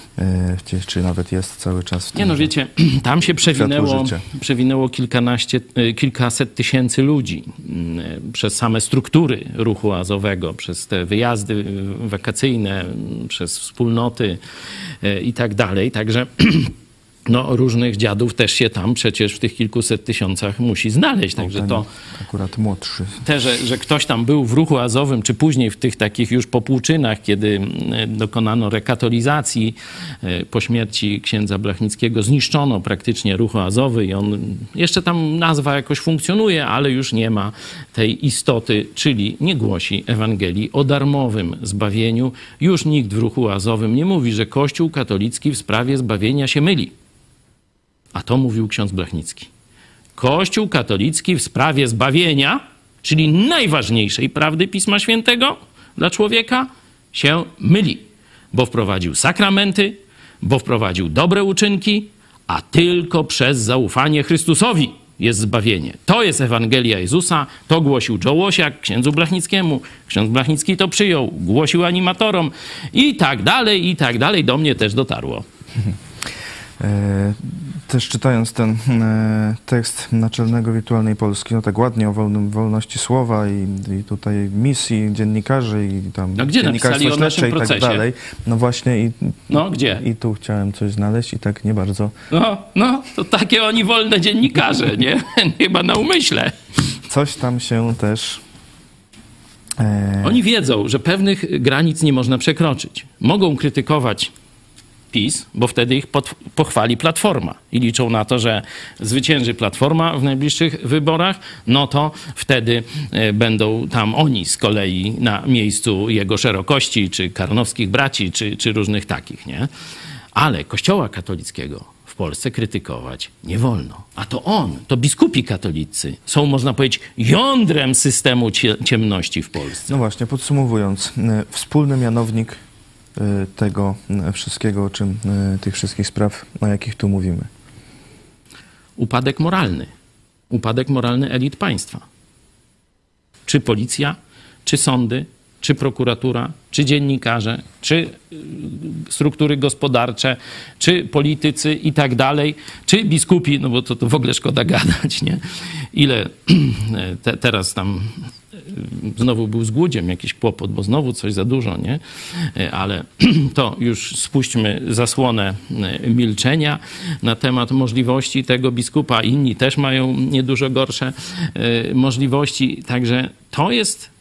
czy nawet jest cały czas w tym. Nie no wiecie, tam się przewinęło, przewinęło kilkanaście, kilkaset tysięcy ludzi przez same struktury ruchu azowego, przez te wyjazdy wakacyjne, przez wspólnoty i tak dalej. Także no, różnych dziadów też się tam przecież w tych kilkuset tysiącach musi znaleźć. Także to akurat młodszy. Te, że, że ktoś tam był w ruchu azowym, czy później w tych takich już popłuczynach, kiedy dokonano rekatolizacji po śmierci księdza Blachnickiego, zniszczono praktycznie ruch azowy i on, jeszcze tam nazwa jakoś funkcjonuje, ale już nie ma tej istoty, czyli nie głosi Ewangelii o darmowym zbawieniu. Już nikt w ruchu azowym nie mówi, że Kościół katolicki w sprawie zbawienia się myli. A to mówił ksiądz Blachnicki. Kościół katolicki w sprawie zbawienia, czyli najważniejszej prawdy Pisma Świętego dla człowieka, się myli. Bo wprowadził sakramenty, bo wprowadził dobre uczynki, a tylko przez zaufanie Chrystusowi jest zbawienie. To jest Ewangelia Jezusa, to głosił Joe Łosiak księdzu Blachnickiemu. Ksiądz Blachnicki to przyjął, głosił animatorom i tak dalej, i tak dalej. Do mnie też dotarło. Też czytając ten tekst Naczelnego Wirtualnej Polski, no tak ładnie o wolnym, wolności słowa i, i tutaj misji dziennikarzy i tam no gdzie dziennikarstwo śledcze i tak dalej. No właśnie i, no, gdzie? i tu chciałem coś znaleźć i tak nie bardzo. No, no to takie oni wolne dziennikarze, nie? Chyba na umyśle. Coś tam się też... E... Oni wiedzą, że pewnych granic nie można przekroczyć. Mogą krytykować PiS, bo wtedy ich pod, pochwali Platforma i liczą na to, że zwycięży Platforma w najbliższych wyborach, no to wtedy y, będą tam oni z kolei na miejscu jego szerokości, czy Karnowskich braci, czy, czy różnych takich, nie? Ale Kościoła katolickiego w Polsce krytykować nie wolno. A to on, to biskupi katolicy są, można powiedzieć, jądrem systemu cie, ciemności w Polsce. No właśnie, podsumowując, wspólny mianownik tego wszystkiego, o czym, tych wszystkich spraw, o jakich tu mówimy. Upadek moralny. Upadek moralny elit państwa. Czy policja, czy sądy, czy prokuratura, czy dziennikarze, czy struktury gospodarcze, czy politycy i tak dalej, czy biskupi, no bo to, to w ogóle szkoda gadać, nie? Ile te, teraz tam znowu był z głudziem jakiś kłopot, bo znowu coś za dużo, nie? Ale to już spuśćmy zasłonę milczenia na temat możliwości tego biskupa. Inni też mają niedużo gorsze możliwości. Także to jest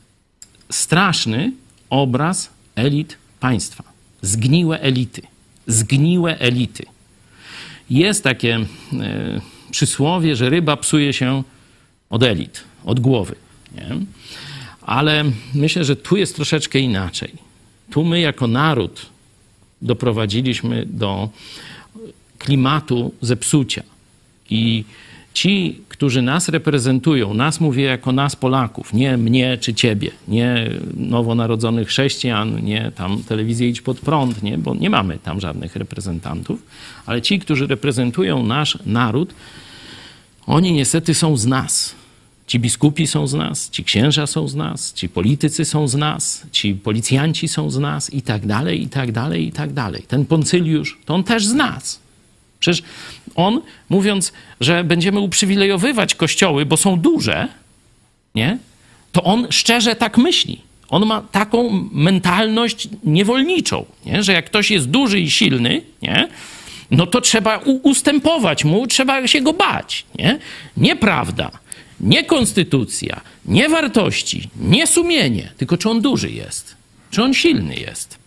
straszny obraz elit państwa. Zgniłe elity. Zgniłe elity. Jest takie e, przysłowie, że ryba psuje się od elit, od głowy. Nie? Ale myślę, że tu jest troszeczkę inaczej. Tu my jako naród doprowadziliśmy do klimatu zepsucia. I ci, którzy nas reprezentują, nas mówię jako nas Polaków, nie mnie czy ciebie, nie nowonarodzonych chrześcijan, nie tam telewizję Idź Pod Prąd, nie, bo nie mamy tam żadnych reprezentantów, ale ci, którzy reprezentują nasz naród, oni niestety są z nas. Ci biskupi są z nas, ci księża są z nas, ci politycy są z nas, ci policjanci są z nas i tak dalej, i tak dalej, i tak dalej. Ten Poncyliusz, to on też z nas. Przecież on, mówiąc, że będziemy uprzywilejowywać kościoły, bo są duże, nie? To on szczerze tak myśli. On ma taką mentalność niewolniczą, nie? Że jak ktoś jest duży i silny, nie? No to trzeba u- ustępować mu, trzeba się go bać. Nie? Nieprawda, nie konstytucja, nie wartości, nie sumienie, tylko czy on duży jest, czy on silny jest.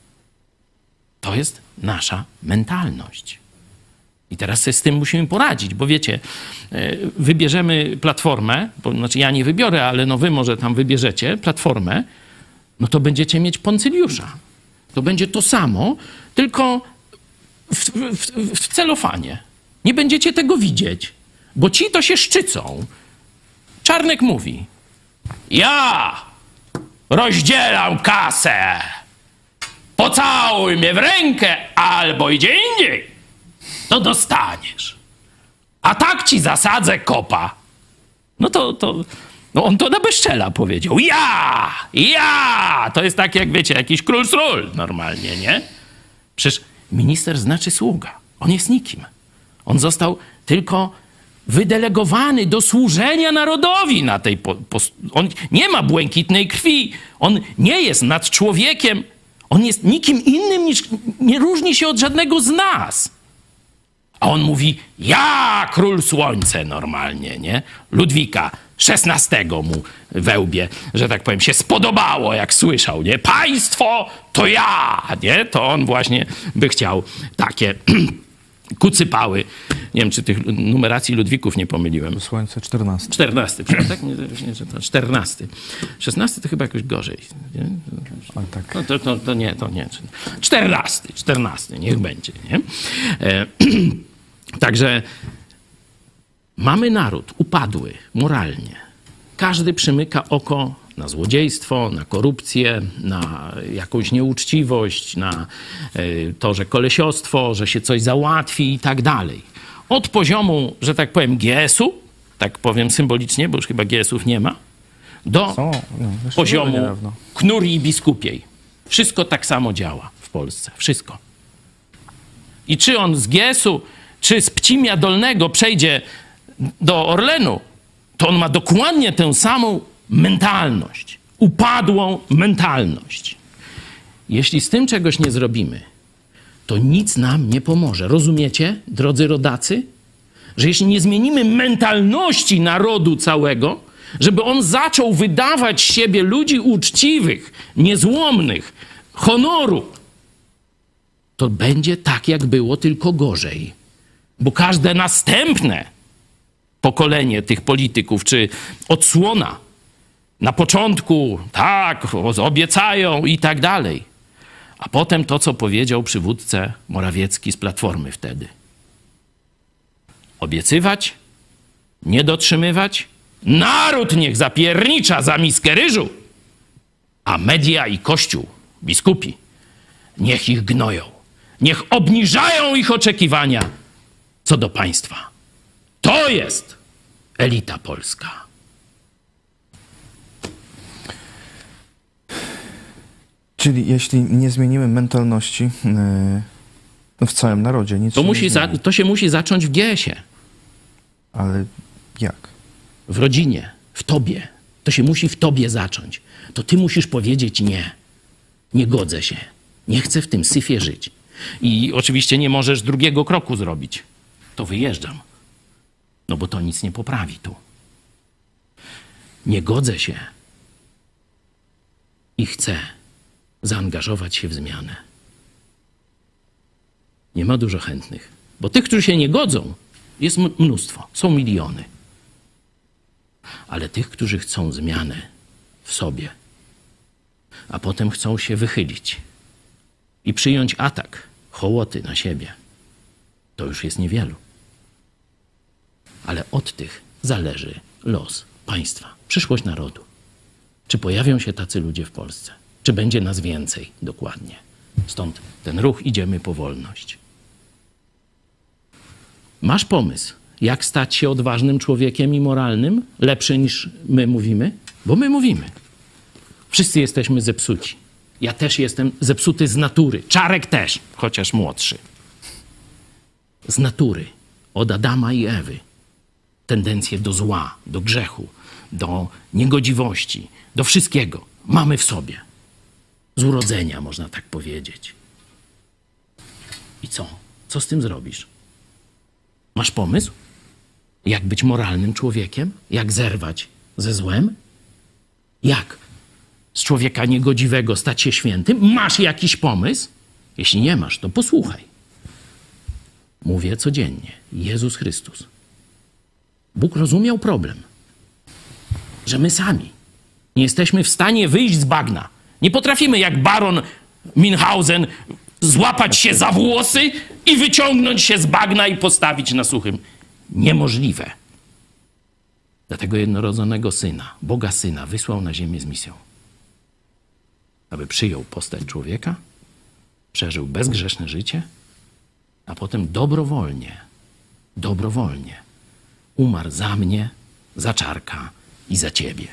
To jest nasza mentalność. I teraz sobie z tym musimy poradzić, bo wiecie, wybierzemy Platformę, bo, znaczy ja nie wybiorę, ale no wy może tam wybierzecie Platformę, no to będziecie mieć Poncyliusza. To będzie to samo, tylko w, w, w celofanie. Nie będziecie tego widzieć, bo ci to się szczycą. Czarnek mówi, ja rozdzielam kasę, pocałuj mnie w rękę albo idzie indziej. To dostaniesz. A tak ci zasadzę kopa. No to, to no on to na bezczela powiedział. Ja! Ja! To jest tak, jak wiecie, jakiś król sról normalnie, nie? Przecież minister znaczy sługa. On jest nikim. On został tylko wydelegowany do służenia narodowi na tej... Po, po, on nie ma błękitnej krwi. On nie jest nad człowiekiem. On jest nikim innym niż... Nie różni się od żadnego z nas. A on mówi, ja, król słońce normalnie, nie? Ludwika szesnastego mu we łbie, że tak powiem, się spodobało, jak słyszał, nie? Państwo to ja, nie? To on właśnie by chciał takie kucypały. Nie wiem, czy tych numeracji Ludwików nie pomyliłem. Słońce czternasty. czternasty, tak? Nie, nie, że to czternasty. szesnasty to chyba jakoś gorzej. Nie? A tak. No to, to, to nie, to nie. czternasty, czternasty, niech będzie, nie? E, Także mamy naród upadły moralnie. Każdy przymyka oko na złodziejstwo, na korupcję, na jakąś nieuczciwość, na to, że kolesiostwo, że się coś załatwi i tak dalej. Od poziomu, że tak powiem, G S u, tak powiem symbolicznie, bo już chyba G S ów nie ma, do Są, no, poziomu knurii biskupiej. Wszystko tak samo działa w Polsce. Wszystko. I czy on z G S u, czy z Pcimia Dolnego przejdzie do Orlenu, to on ma dokładnie tę samą mentalność. Upadłą mentalność. Jeśli z tym czegoś nie zrobimy, to nic nam nie pomoże. Rozumiecie, drodzy rodacy? Że jeśli nie zmienimy mentalności narodu całego, żeby on zaczął wydawać z siebie ludzi uczciwych, niezłomnych, honoru, to będzie tak, jak było, tylko gorzej. Bo każde następne pokolenie tych polityków, czy odsłona na początku, tak, obiecają i tak dalej. A potem to, co powiedział przywódca Morawiecki z Platformy wtedy. Obiecywać, nie dotrzymywać, naród niech zapiernicza za miskę ryżu, a media i kościół, biskupi, niech ich gnoją. Niech obniżają ich oczekiwania co do państwa. To jest elita polska. Czyli jeśli nie zmienimy mentalności yy, no w całym narodzie, nic To, się musi nie za, zmieni. to się musi zacząć w G S ie. Ale jak? W rodzinie, w tobie. To się musi w tobie zacząć. To ty musisz powiedzieć nie. Nie godzę się. Nie chcę w tym syfie żyć. I oczywiście nie możesz drugiego kroku zrobić. To wyjeżdżam. No bo to nic nie poprawi tu. Nie godzę się i chcę zaangażować się w zmianę. Nie ma dużo chętnych. Bo tych, którzy się nie godzą, jest mnóstwo. Są miliony. Ale tych, którzy chcą zmiany w sobie, a potem chcą się wychylić i przyjąć atak hołoty na siebie, to już jest niewielu. Ale od tych zależy los państwa, przyszłość narodu. Czy pojawią się tacy ludzie w Polsce? Czy będzie nas więcej dokładnie? Stąd ten ruch Idziemy po wolność. Masz pomysł, jak stać się odważnym człowiekiem i moralnym? Lepszy niż my mówimy? Bo my mówimy. Wszyscy jesteśmy zepsuci. Ja też jestem zepsuty z natury. Czarek też, chociaż młodszy. Z natury. Od Adama i Ewy. Tendencje do zła, do grzechu, do niegodziwości, do wszystkiego mamy w sobie. Z urodzenia, można tak powiedzieć. I co? Co z tym zrobisz? Masz pomysł? Jak być moralnym człowiekiem? Jak zerwać ze złem? Jak z człowieka niegodziwego stać się świętym? Masz jakiś pomysł? Jeśli nie masz, to posłuchaj. Mówię codziennie. Jezus Chrystus. Bóg rozumiał problem, że my sami nie jesteśmy w stanie wyjść z bagna. Nie potrafimy jak baron Münchhausen złapać się za włosy i wyciągnąć się z bagna i postawić na suchym. Niemożliwe. Dlatego jednorodzonego Syna, Boga Syna, wysłał na ziemię z misją. Aby przyjął postać człowieka, przeżył bezgrzeszne życie, a potem dobrowolnie, dobrowolnie umarł za mnie, za Czarka i za ciebie.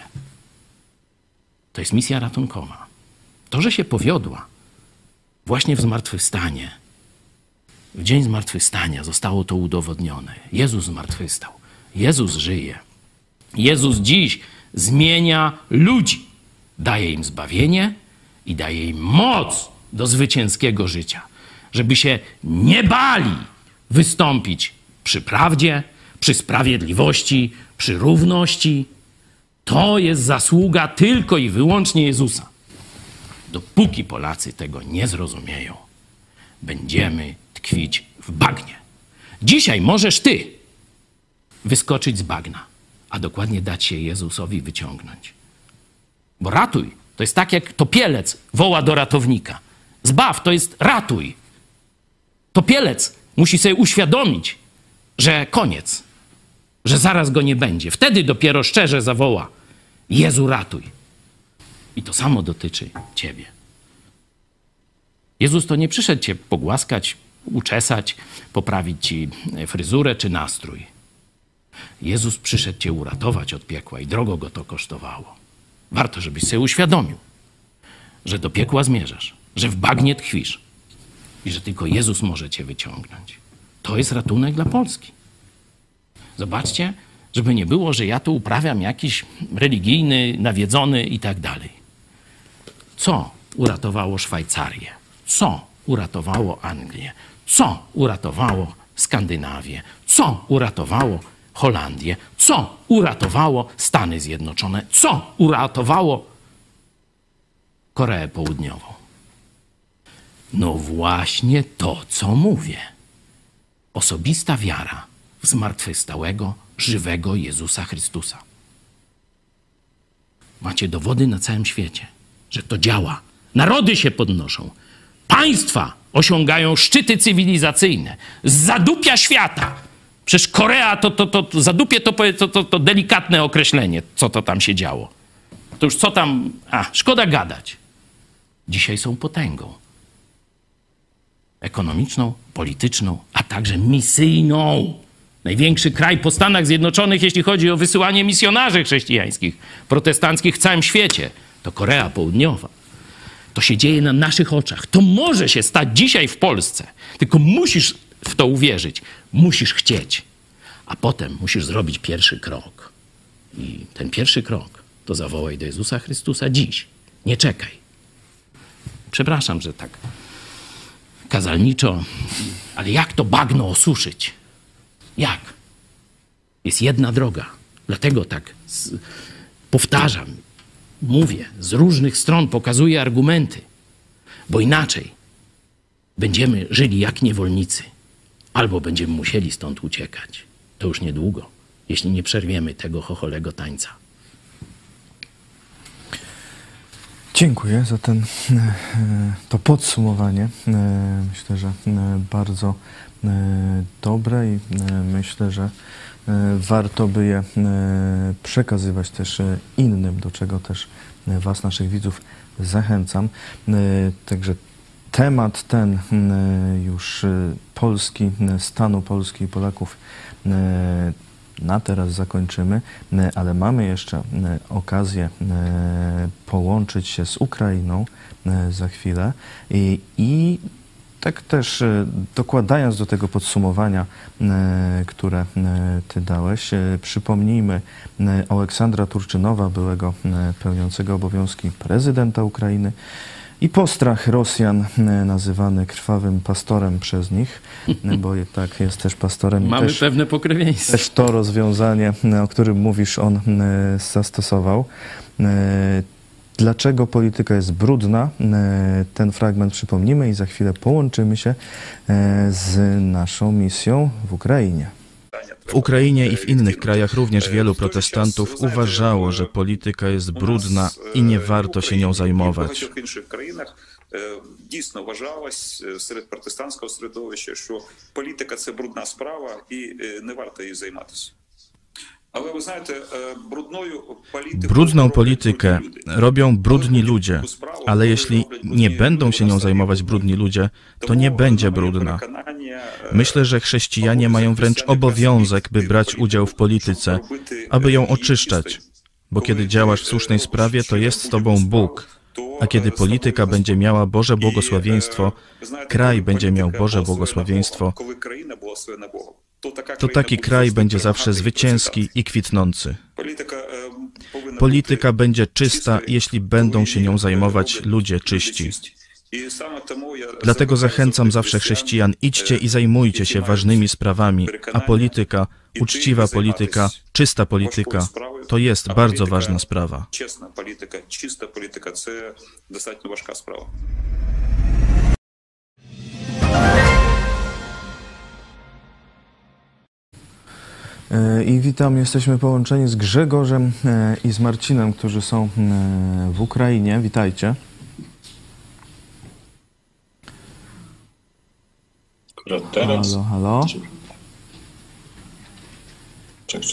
To jest misja ratunkowa. To, że się powiodła właśnie w zmartwychwstanie, w dzień zmartwychwstania zostało to udowodnione. Jezus zmartwychwstał. Jezus żyje. Jezus dziś zmienia ludzi. Daje im zbawienie i daje im moc do zwycięskiego życia. Żeby się nie bali wystąpić przy prawdzie, przy sprawiedliwości, przy równości. To jest zasługa tylko i wyłącznie Jezusa. Dopóki Polacy tego nie zrozumieją, będziemy tkwić w bagnie. Dzisiaj możesz ty wyskoczyć z bagna, a dokładnie dać się Jezusowi wyciągnąć. Bo ratuj to jest tak, jak topielec woła do ratownika. Zbaw to jest ratuj. Topielec musi sobie uświadomić, że koniec, że zaraz go nie będzie. Wtedy dopiero szczerze zawoła: Jezu, ratuj. I to samo dotyczy ciebie. Jezus to nie przyszedł cię pogłaskać, uczesać, poprawić ci fryzurę czy nastrój. Jezus przyszedł cię uratować od piekła i drogo go to kosztowało. Warto, żebyś sobie uświadomił, że do piekła zmierzasz, że w bagnie tkwisz i że tylko Jezus może cię wyciągnąć. To jest ratunek dla Polski. Zobaczcie, żeby nie było, że ja tu uprawiam jakiś religijny, nawiedzony i tak dalej. Co uratowało Szwajcarię? Co uratowało Anglię? Co uratowało Skandynawię? Co uratowało Holandię? Co uratowało Stany Zjednoczone? Co uratowało Koreę Południową? No właśnie to, co mówię. Osobista wiara w zmartwychwstałego, żywego Jezusa Chrystusa. Macie dowody na całym świecie, że to działa. Narody się podnoszą. Państwa osiągają szczyty cywilizacyjne. Z zadupia świata. Przecież Korea, to, to, to, to zadupie to, to, to, to delikatne określenie, co to tam się działo. To już co tam... A, szkoda gadać. Dzisiaj są potęgą. Ekonomiczną, polityczną, a także misyjną. Największy kraj po Stanach Zjednoczonych, jeśli chodzi o wysyłanie misjonarzy chrześcijańskich, protestanckich w całym świecie, to Korea Południowa. To się dzieje na naszych oczach. To może się stać dzisiaj w Polsce. Tylko musisz w to uwierzyć. Musisz chcieć. A potem musisz zrobić pierwszy krok. I ten pierwszy krok to zawołaj do Jezusa Chrystusa dziś. Nie czekaj. Przepraszam, że tak kazalniczo, ale jak to bagno osuszyć? Jak? Jest jedna droga. Dlatego tak z, powtarzam, mówię, z różnych stron pokazuję argumenty, bo inaczej będziemy żyli jak niewolnicy, albo będziemy musieli stąd uciekać. To już niedługo, jeśli nie przerwiemy tego chocholego tańca. Dziękuję za ten, to podsumowanie. Myślę, że bardzo dobre i myślę, że warto by je przekazywać też innym, do czego też was, naszych widzów, zachęcam. Także temat ten już Polski, stanu Polski i Polaków na teraz zakończymy, ale mamy jeszcze okazję połączyć się z Ukrainą za chwilę i, i tak też dokładając do tego podsumowania, które ty dałeś, przypomnijmy Aleksandra Turczynowa, byłego pełniącego obowiązki prezydenta Ukrainy, i postrach Rosjan, nazywany krwawym pastorem przez nich, bo tak jest też pastorem. Mamy też, pewne pokrewieństwo. Też to rozwiązanie, o którym mówisz, on zastosował. Dlaczego polityka jest brudna? Ten fragment przypomnimy i za chwilę połączymy się z naszą misją w Ukrainie. W Ukrainie i w innych krajach również wielu protestantów uważało, że polityka jest brudna i nie warto się nią zajmować. W інших країнах дійсно вважалось серед протестантського середовища, що політика – це брудна справа і не варто їй займатися. Brudną politykę robią brudni ludzie, ale jeśli nie będą się nią zajmować brudni ludzie, to nie będzie brudna. Myślę, że chrześcijanie mają wręcz obowiązek, by brać udział w polityce, aby ją oczyszczać, bo kiedy działasz w słusznej sprawie, to jest z tobą Bóg, a kiedy polityka będzie miała Boże błogosławieństwo, kraj będzie miał Boże błogosławieństwo, to taki kraj będzie zawsze zwycięski i kwitnący. Polityka będzie czysta, jeśli będą się nią zajmować ludzie czyści. Dlatego zachęcam zawsze chrześcijan, idźcie i zajmujcie się ważnymi sprawami, a polityka, uczciwa polityka, czysta polityka, to jest bardzo ważna sprawa. Чесна політика, чиста політика – це достатньо важка справа. I witam, jesteśmy połączeni z Grzegorzem i z Marcinem, którzy są w Ukrainie. Witajcie. Akurat teraz. Halo, halo. Cześć.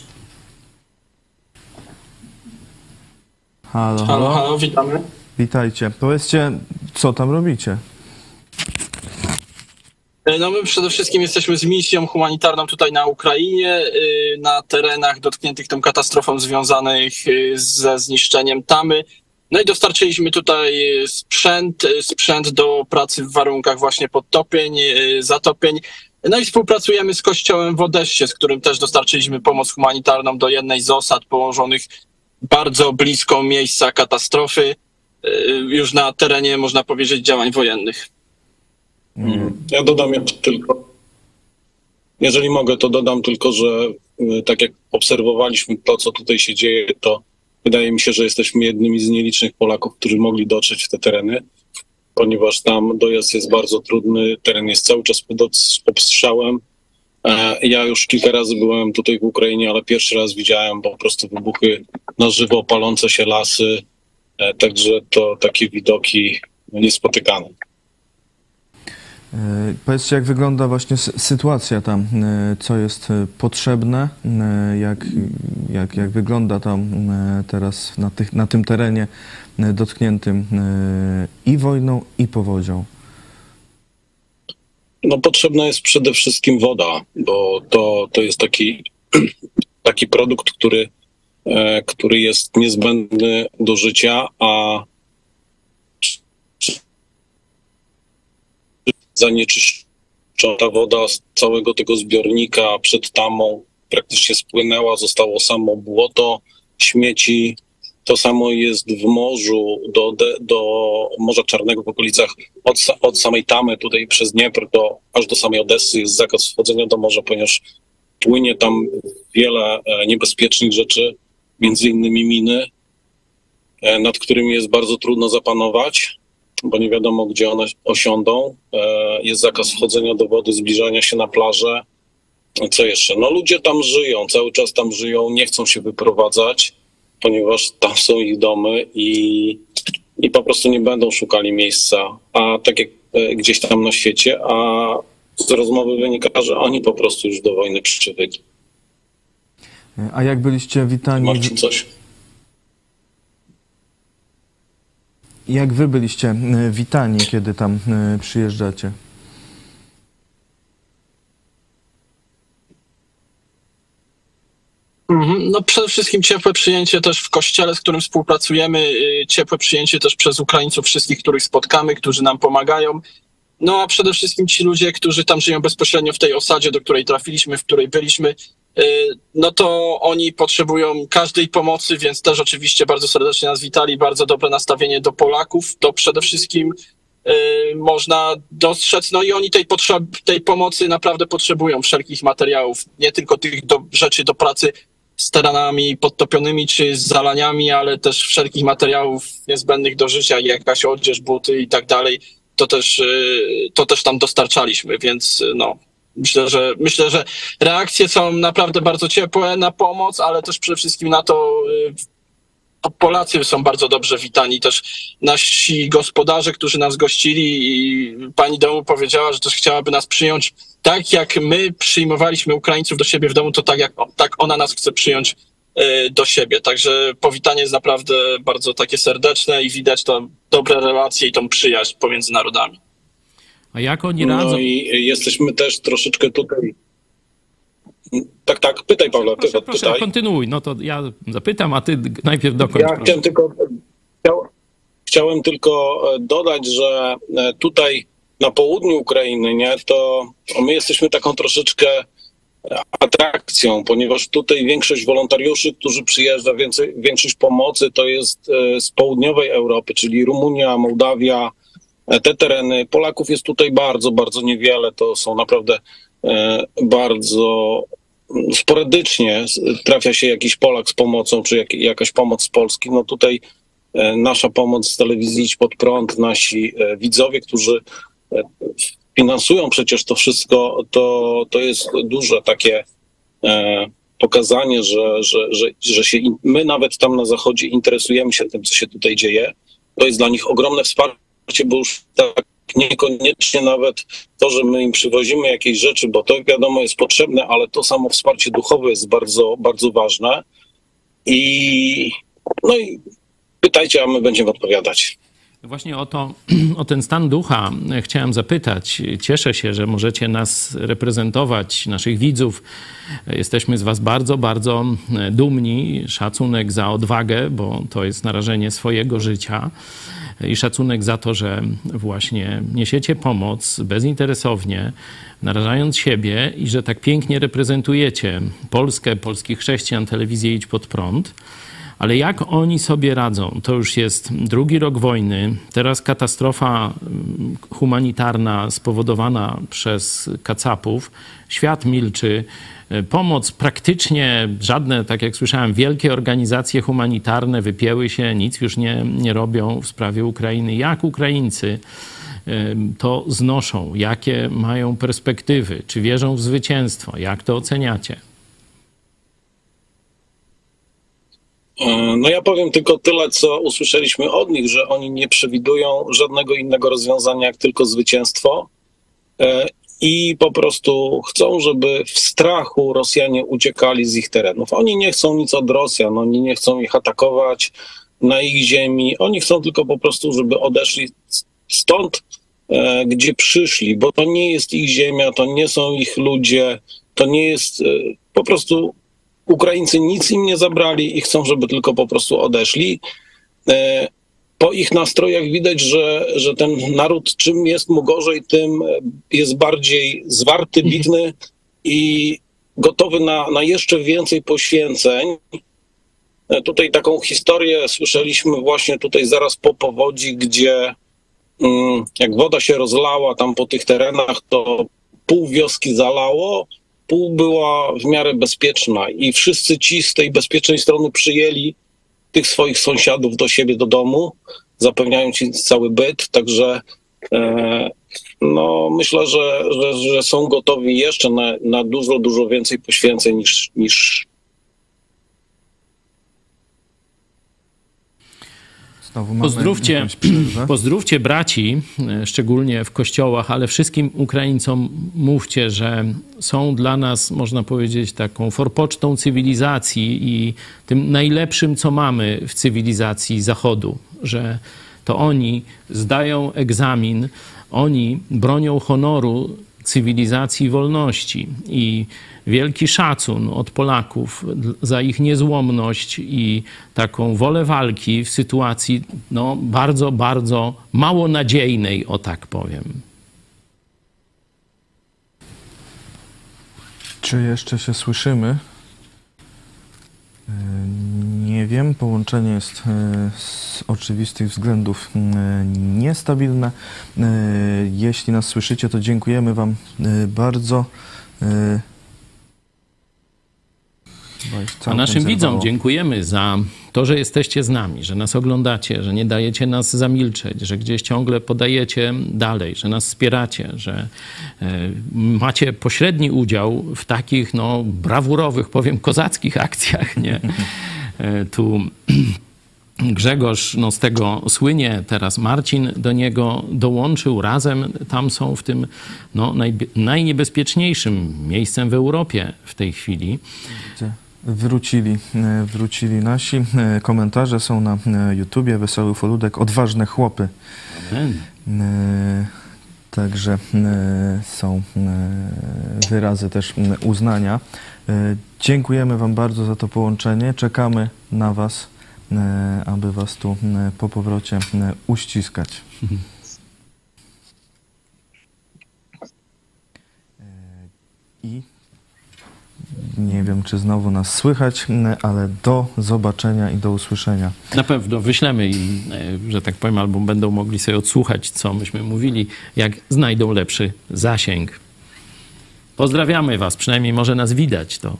Halo, Halo, halo. halo, witamy. Witajcie. Powiedzcie, co tam robicie? No my przede wszystkim jesteśmy z misją humanitarną tutaj na Ukrainie, na terenach dotkniętych tą katastrofą związanych ze zniszczeniem tamy. No i dostarczyliśmy tutaj sprzęt, sprzęt do pracy w warunkach właśnie podtopień, zatopień. No i współpracujemy z kościołem w Odessie, z którym też dostarczyliśmy pomoc humanitarną do jednej z osad położonych bardzo blisko miejsca katastrofy, już na terenie, można powiedzieć, działań wojennych. Ja dodam tylko, jeżeli mogę, to dodam tylko, że tak jak obserwowaliśmy to, co tutaj się dzieje, to wydaje mi się, że jesteśmy jednymi z nielicznych Polaków, którzy mogli dotrzeć w te tereny, ponieważ tam dojazd jest bardzo trudny, teren jest cały czas pod obstrzałem. Ja już kilka razy byłem tutaj w Ukrainie, ale pierwszy raz widziałem po prostu wybuchy na żywo, palące się lasy, także to takie widoki niespotykane. Powiedzcie, jak wygląda właśnie sytuacja tam, co jest potrzebne, jak, jak, jak wygląda tam teraz na, tych, na tym terenie dotkniętym i wojną, i powodzią? No potrzebna jest przede wszystkim woda, bo to, to jest taki, taki produkt, który, który jest niezbędny do życia, a zanieczyszczona woda z całego tego zbiornika przed tamą praktycznie spłynęła, zostało samo błoto, śmieci. To samo jest w morzu, do, do Morza Czarnego w okolicach, od, od samej Tamy tutaj przez Dniepr do, aż do samej Odessy jest zakaz wchodzenia do morza, ponieważ płynie tam wiele niebezpiecznych rzeczy, między innymi miny, nad którymi jest bardzo trudno zapanować, bo nie wiadomo, gdzie one osiądą. Jest zakaz wchodzenia do wody, zbliżania się na plażę. Co jeszcze? No ludzie tam żyją, cały czas tam żyją, nie chcą się wyprowadzać, ponieważ tam są ich domy i, i po prostu nie będą szukali miejsca, a tak jak gdzieś tam na świecie, a z rozmowy wynika, że oni po prostu już do wojny przywykli. A jak byliście witani... Marcin, coś? Jak wy byliście witani, kiedy tam przyjeżdżacie? No przede wszystkim ciepłe przyjęcie też w kościele, z którym współpracujemy, ciepłe przyjęcie też przez Ukraińców wszystkich, których spotkamy, którzy nam pomagają. No a przede wszystkim ci ludzie, którzy tam żyją bezpośrednio w tej osadzie, do której trafiliśmy, w której byliśmy, no to oni potrzebują każdej pomocy, więc też oczywiście bardzo serdecznie nas witali, bardzo dobre nastawienie do Polaków, to przede wszystkim można dostrzec, no i oni tej, potrzeb, tej pomocy naprawdę potrzebują, wszelkich materiałów, nie tylko tych do, rzeczy do pracy z terenami podtopionymi czy z zalaniami, ale też wszelkich materiałów niezbędnych do życia, jakaś odzież, buty i tak dalej, to też, to też tam dostarczaliśmy, więc no myślę, że myślę, że reakcje są naprawdę bardzo ciepłe na pomoc, ale też przede wszystkim na to Polacy są bardzo dobrze witani, też nasi gospodarze, którzy nas gościli i pani domu powiedziała, że też chciałaby nas przyjąć tak, jak my przyjmowaliśmy Ukraińców do siebie w domu, to tak, jak, tak ona nas chce przyjąć do siebie. Także powitanie jest naprawdę bardzo takie serdeczne i widać tam dobre relacje i tą przyjaźń pomiędzy narodami. A jak oni radzą? No i jesteśmy też troszeczkę tutaj... Tak, tak, pytaj Pawle, proszę, ty, proszę, pytaj. kontynuuj, no to ja zapytam, a ty najpierw dokończ. Ja chciałem tylko, chciał, chciałem tylko dodać, że tutaj na południu Ukrainy, nie, to my jesteśmy taką troszeczkę atrakcją, ponieważ tutaj większość wolontariuszy, którzy przyjeżdża, więcej, większość pomocy to jest z południowej Europy, czyli Rumunia, Mołdawia, te tereny. Polaków jest tutaj bardzo, bardzo niewiele, to są naprawdę bardzo sporadycznie trafia się jakiś Polak z pomocą, czy jak, jakaś pomoc z Polski. No tutaj nasza pomoc z telewizji Idź Pod Prąd, nasi widzowie, którzy finansują przecież to wszystko, to, to jest duże takie pokazanie, że, że, że, że się my nawet tam na zachodzie interesujemy się tym, co się tutaj dzieje. To jest dla nich ogromne wsparcie, bo już tak niekoniecznie nawet to, że my im przywozimy jakieś rzeczy, bo to wiadomo jest potrzebne, ale to samo wsparcie duchowe jest bardzo, bardzo ważne. I no i pytajcie, a my będziemy odpowiadać. Właśnie o to, o ten stan ducha chciałem zapytać. Cieszę się, że możecie nas reprezentować, naszych widzów. Jesteśmy z was bardzo, bardzo dumni. Szacunek za odwagę, bo to jest narażenie swojego życia. I szacunek za to, że właśnie niesiecie pomoc bezinteresownie, narażając siebie i że tak pięknie reprezentujecie Polskę, polskich chrześcijan, telewizję Idź Pod Prąd. Ale jak oni sobie radzą? To już jest drugi rok wojny, teraz katastrofa humanitarna spowodowana przez kacapów. Świat milczy. Pomoc praktycznie żadne, tak jak słyszałem, wielkie organizacje humanitarne wypięły się, nic już nie, nie robią w sprawie Ukrainy. Jak Ukraińcy to znoszą? Jakie mają perspektywy? Czy wierzą w zwycięstwo? Jak to oceniacie? No ja powiem tylko tyle, co usłyszeliśmy od nich, że oni nie przewidują żadnego innego rozwiązania, jak tylko zwycięstwo i po prostu chcą, żeby w strachu Rosjanie uciekali z ich terenów. Oni nie chcą nic od Rosjan, oni nie chcą ich atakować na ich ziemi, oni chcą tylko po prostu, żeby odeszli stąd, gdzie przyszli, bo to nie jest ich ziemia, to nie są ich ludzie, to nie jest po prostu... Ukraińcy nic im nie zabrali i chcą, żeby tylko po prostu odeszli. po ich nastrojach widać, że, że ten naród czym jest mu gorzej, tym jest bardziej zwarty, bitny i gotowy na, na jeszcze więcej poświęceń. Tutaj taką historię słyszeliśmy właśnie tutaj zaraz po powodzi, gdzie mm, jak woda się rozlała tam po tych terenach, to pół wioski zalało, pół była w miarę bezpieczna i wszyscy ci z tej bezpiecznej strony przyjęli tych swoich sąsiadów do siebie, do domu, zapewniając im cały byt, także e, no, myślę, że, że, że są gotowi jeszcze na, na dużo, dużo więcej poświęceń niż, niż Pozdrówcie, pozdrówcie braci, szczególnie w kościołach, ale wszystkim Ukraińcom mówcie, że są dla nas, można powiedzieć, taką forpocztą cywilizacji i tym najlepszym, co mamy w cywilizacji Zachodu, że to oni zdają egzamin, oni bronią honoru cywilizacji i wolności i wielki szacun od Polaków za ich niezłomność i taką wolę walki w sytuacji no, bardzo, bardzo mało nadziejnej, o tak powiem. Czy jeszcze się słyszymy? Nie wiem, połączenie jest z oczywistych względów niestabilne. Jeśli nas słyszycie, to dziękujemy Wam bardzo. A naszym widzom dziękujemy za to, że jesteście z nami, że nas oglądacie, że nie dajecie nas zamilczeć, że gdzieś ciągle podajecie dalej, że nas wspieracie, że macie pośredni udział w takich no, brawurowych, powiem, kozackich akcjach. Nie? Tu Grzegorz no, z tego słynie, teraz Marcin do niego dołączył. Razem tam są w tym no, naj, najniebezpieczniejszym miejscem w Europie w tej chwili. Wrócili, wrócili nasi. Komentarze są na YouTubie. Wesoły Foludek, odważne chłopy. Amen. Także są wyrazy też uznania. Dziękujemy Wam bardzo za to połączenie. Czekamy na Was, aby Was tu po powrocie uściskać. I nie wiem, czy znowu nas słychać, ale do zobaczenia i do usłyszenia. Na pewno wyślemy im, że tak powiem, albo będą mogli sobie odsłuchać, co myśmy mówili, jak znajdą lepszy zasięg. Pozdrawiamy Was, przynajmniej może nas widać. To.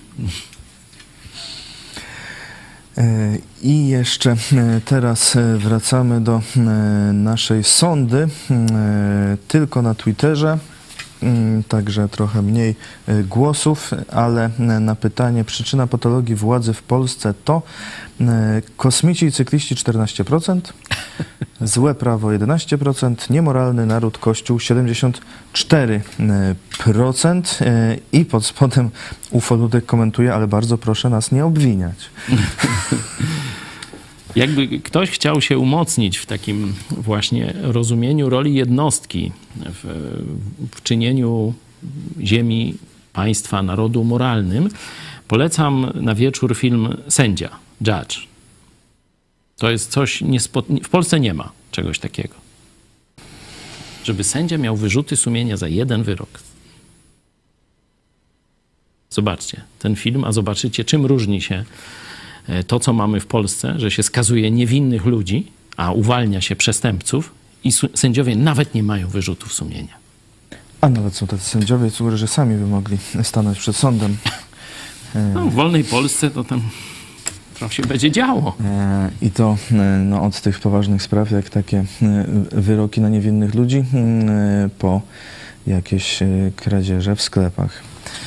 I jeszcze teraz wracamy do naszej sondy, tylko na Twitterze. Także trochę mniej głosów, ale na pytanie przyczyna patologii władzy w Polsce to kosmici i cykliści czternaście procent, złe prawo jedenaście procent, niemoralny naród Kościół siedemdziesiąt cztery procent i pod spodem Ufoludek komentuje, ale bardzo proszę nas nie obwiniać. Jakby ktoś chciał się umocnić w takim właśnie rozumieniu roli jednostki w, w czynieniu ziemi, państwa, narodu moralnym, polecam na wieczór film Sędzia, Judge. To jest coś, niespo... w Polsce nie ma czegoś takiego. Żeby sędzia miał wyrzuty sumienia za jeden wyrok. Zobaczcie ten film, a zobaczycie, czym różni się to, co mamy w Polsce, że się skazuje niewinnych ludzi, a uwalnia się przestępców i sędziowie nawet nie mają wyrzutów sumienia. A nawet są tacy sędziowie, którzy sami by mogli stanąć przed sądem. No, w wolnej Polsce to tam trochę się będzie działo. I to no, od tych poważnych spraw, jak takie wyroki na niewinnych ludzi, po jakieś kradzieże w sklepach.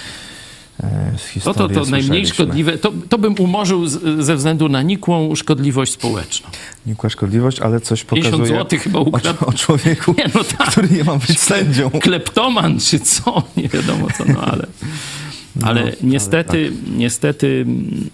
No to to najmniej szkodliwe, to, to bym umorzył z, ze względu na nikłą szkodliwość społeczną. Nikła szkodliwość, ale coś pokazuje pięćdziesiąt złotych chyba ukradł. O, o człowieku, nie, no tak. który nie ma być sędzią. Kleptoman czy co, nie wiadomo co, no ale, ale no, niestety, ale tak. niestety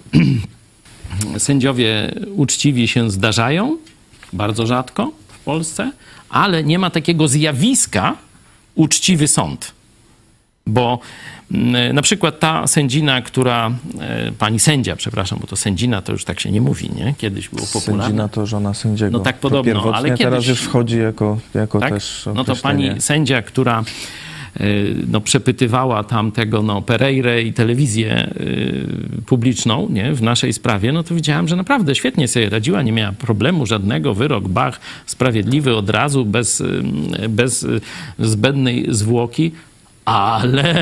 sędziowie uczciwi się zdarzają, bardzo rzadko w Polsce, ale nie ma takiego zjawiska uczciwy sąd. Bo na przykład ta sędzina, która, pani sędzia, przepraszam, bo to sędzina to już tak się nie mówi, nie? Kiedyś było popularne. Sędzina to żona sędziego. No tak podobno, ale kiedyś... teraz już wchodzi jako, jako tak? też No to pani sędzia, która no, przepytywała tam tego, no, Pereirę i telewizję y, publiczną, nie, w naszej sprawie, no to widziałem, że naprawdę świetnie sobie radziła, nie miała problemu żadnego, wyrok, bach, sprawiedliwy od razu, bez, y, bez y, zbędnej zwłoki. Ale,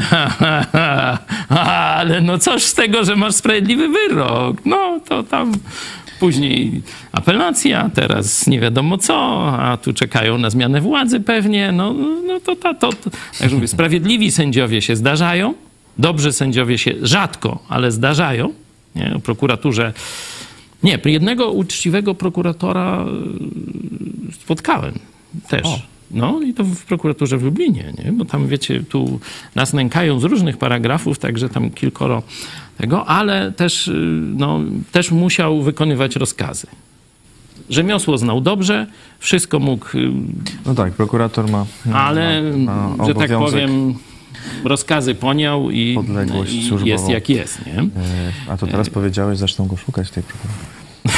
ale no coś z tego, że masz sprawiedliwy wyrok. No to tam później apelacja, teraz nie wiadomo co, a tu czekają na zmianę władzy pewnie. No, no to, to, to, to. Jak mówię, sprawiedliwi sędziowie się zdarzają, dobrzy sędziowie się rzadko, ale zdarzają. Nie? O prokuraturze... Nie, jednego uczciwego prokuratora spotkałem też. O. No i to w prokuraturze w Lublinie, nie? Bo tam, wiecie, tu nas nękają z różnych paragrafów, także tam kilkoro tego, ale też, no, też musiał wykonywać rozkazy. Rzemiosło znał dobrze, wszystko mógł... No tak, prokurator ma... Ale, ma, ma że tak powiem, rozkazy poniał i, i jest jak jest, nie? A to teraz powiedziałeś, zaczną go szukać tej prokuratury.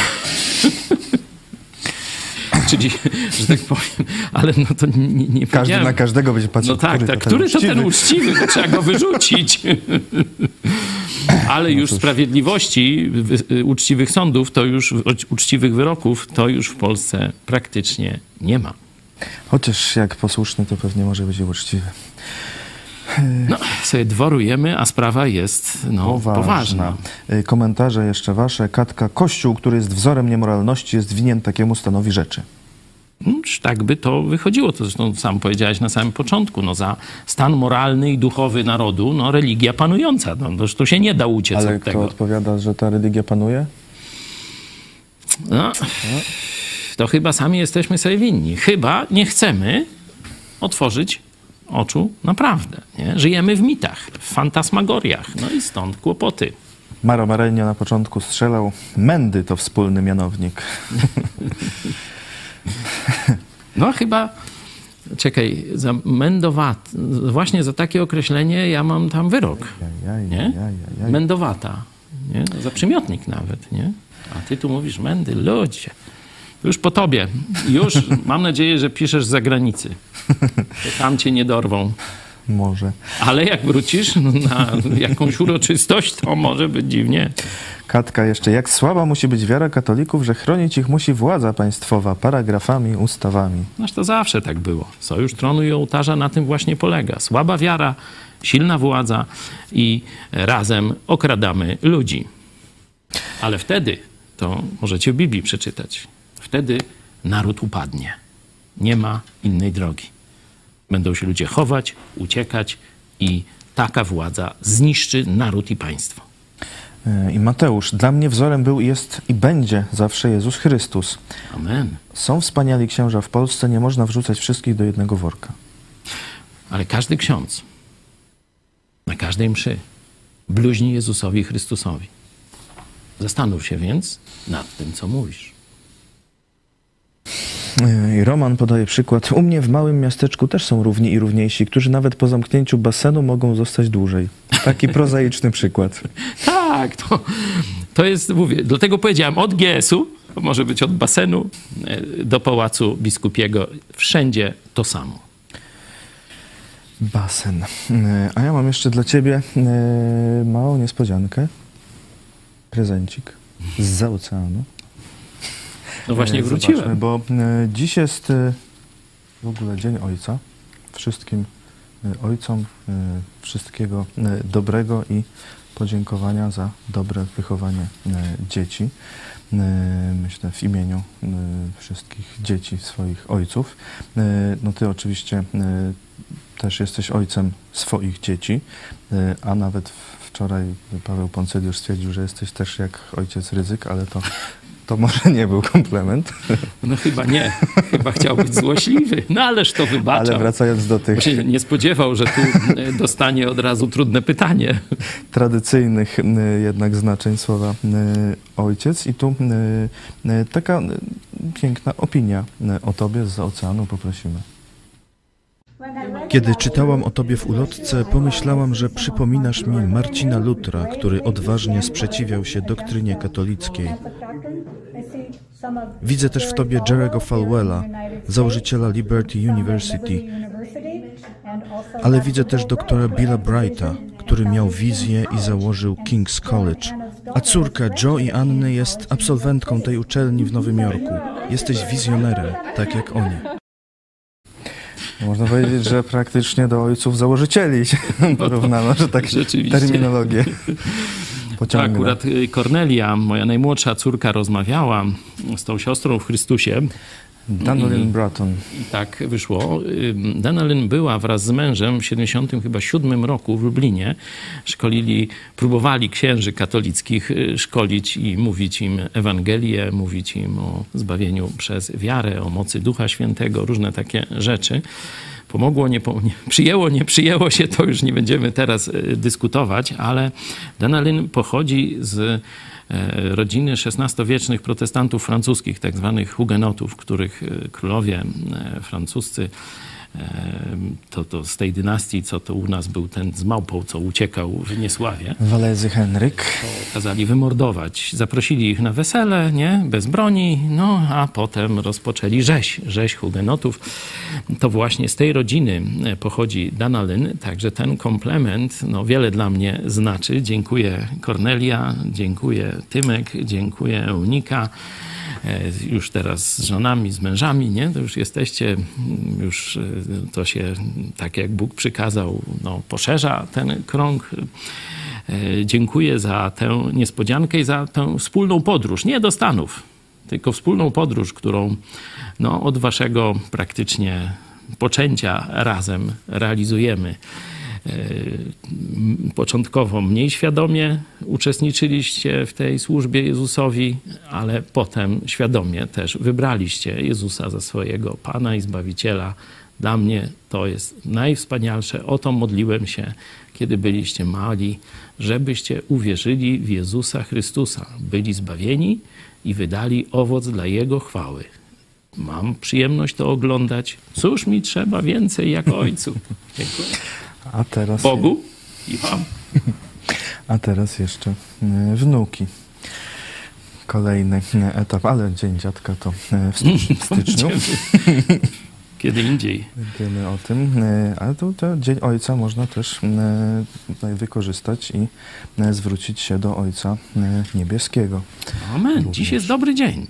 Czyli, że tak powiem, ale no to nie, nie Każdy na każdego będzie patrzył, no tak, który, tak, to, ten który to ten uczciwy, bo trzeba go wyrzucić. Ale już sprawiedliwości, uczciwych sądów, to już uczciwych wyroków, to już w Polsce praktycznie nie ma. Chociaż jak posłuszny, to pewnie może być i uczciwy. No, sobie dworujemy, a sprawa jest no, poważna. poważna. Komentarze jeszcze wasze. Katka, Kościół, który jest wzorem niemoralności, jest winien takiemu stanowi rzeczy. No, tak by to wychodziło. To zresztą sam powiedziałeś na samym początku. No, za stan moralny i duchowy narodu, no, religia panująca. No, to się nie da uciec Ale od kto tego. odpowiada, że ta religia panuje? No, to chyba sami jesteśmy sobie winni. Chyba nie chcemy otworzyć oczu naprawdę. Nie? Żyjemy w mitach, w fantasmagoriach. No i stąd kłopoty. Maro Marenio na początku strzelał. Mędy to wspólny mianownik. No chyba, czekaj, za mędowat, właśnie za takie określenie ja mam tam wyrok. Nie? Mędowata. Nie? Za przymiotnik nawet. Nie? A ty tu mówisz mędy, ludzie. Już po tobie. Już mam nadzieję, że piszesz z zagranicy. To tam cię nie dorwą. Może. Ale jak wrócisz na jakąś uroczystość, to może być dziwnie. Katka jeszcze. Jak słaba musi być wiara katolików, że chronić ich musi władza państwowa paragrafami, ustawami. Noż to zawsze tak było. Sojusz Tronu i Ołtarza na tym właśnie polega. Słaba wiara, silna władza i razem okradamy ludzi. Ale wtedy, to możecie w Biblii przeczytać, wtedy naród upadnie. Nie ma innej drogi. Będą się ludzie chować, uciekać i taka władza zniszczy naród i państwo. I Mateusz, dla mnie wzorem był, jest i będzie zawsze Jezus Chrystus. Amen. Są wspaniali księża w Polsce, nie można wrzucać wszystkich do jednego worka. Ale każdy ksiądz na każdej mszy bluźni Jezusowi Chrystusowi. Zastanów się więc nad tym, co mówisz. I Roman podaje przykład. U mnie w małym miasteczku też są równi i równiejsi, którzy nawet po zamknięciu basenu mogą zostać dłużej. Taki prozaiczny przykład. Tak, to, to jest, mówię, dlatego powiedziałem od G S u, to może być od basenu do Pałacu Biskupiego, wszędzie to samo. Basen. A ja mam jeszcze dla ciebie małą niespodziankę. Prezencik zza oceanu. No właśnie wróciłem. Zobaczmy, bo e, dziś jest e, w ogóle Dzień Ojca. Wszystkim e, ojcom e, wszystkiego e, dobrego i podziękowania za dobre wychowanie e, dzieci. E, myślę w imieniu e, wszystkich dzieci swoich ojców. E, no ty oczywiście e, też jesteś ojcem swoich dzieci, e, a nawet wczoraj Paweł Poncyliusz stwierdził, że jesteś też jak ojciec Rydzyk, ale to To może nie był komplement. No chyba nie. Chyba chciał być złośliwy. No ależ to wybaczał. Ale wracając do tych... Bo się nie spodziewał, że tu dostanie od razu trudne pytanie. Tradycyjnych jednak znaczeń słowa ojciec. I tu taka piękna opinia o tobie zza oceanu poprosimy. Kiedy czytałam o tobie w ulotce, pomyślałam, że przypominasz mi Marcina Lutra, który odważnie sprzeciwiał się doktrynie katolickiej. Widzę też w tobie Jerry'ego Falwella, założyciela Liberty University, ale widzę też doktora Billa Brighta, który miał wizję i założył King's College. A córka Joe i Anny jest absolwentką tej uczelni w Nowym Jorku. Jesteś wizjonerem, tak jak oni. Można powiedzieć, że praktycznie do ojców założycieli się porównano, że tak terminologię pociągnę. Akurat Kornelia, moja najmłodsza córka, rozmawiała z tą siostrą w Chrystusie. Danelyn Bratton. I tak wyszło. Danelyn była wraz z mężem w siedemdziesiątym siódmym roku w Lublinie. Szkolili, próbowali księży katolickich szkolić i mówić im Ewangelię, mówić im o zbawieniu przez wiarę, o mocy Ducha Świętego, różne takie rzeczy. Pomogło, nie, nie przyjęło, nie przyjęło się, to już nie będziemy teraz dyskutować, ale Danelyn pochodzi z rodziny szesnastowiecznych protestantów francuskich, tak zwanych hugenotów, których królowie francuscy, to, to z tej dynastii, co to u nas był ten z małpą, co uciekał w niesławie. Walezy Henryk. Kazali wymordować. Zaprosili ich na wesele, nie? Bez broni, no a potem rozpoczęli rzeź, rzeź hugenotów. To właśnie z tej rodziny pochodzi Danelyn, także ten komplement no, wiele dla mnie znaczy. Dziękuję Kornelia, dziękuję Tymek, dziękuję Eunika. Już teraz z żonami, z mężami, nie? To już jesteście, już to się tak jak Bóg przykazał, no, poszerza ten krąg. Dziękuję za tę niespodziankę i za tę wspólną podróż. Nie do Stanów, tylko wspólną podróż, którą no, od waszego praktycznie poczęcia razem realizujemy. Początkowo mniej świadomie uczestniczyliście w tej służbie Jezusowi, ale potem świadomie też wybraliście Jezusa za swojego Pana i Zbawiciela. Dla mnie to jest najwspanialsze. O to modliłem się, kiedy byliście mali, żebyście uwierzyli w Jezusa Chrystusa, byli zbawieni i wydali owoc dla Jego chwały. Mam przyjemność to oglądać. Cóż mi trzeba więcej jak Ojcu? Dziękuję. A teraz Bogu i wam. A teraz jeszcze wnuki. Kolejny etap, ale Dzień Dziadka to w styczniu. Kiedy indziej. Wiemy o tym, ale to, to Dzień Ojca można też wykorzystać i zwrócić się do Ojca Niebieskiego. Amen. Również. Dziś jest dobry dzień.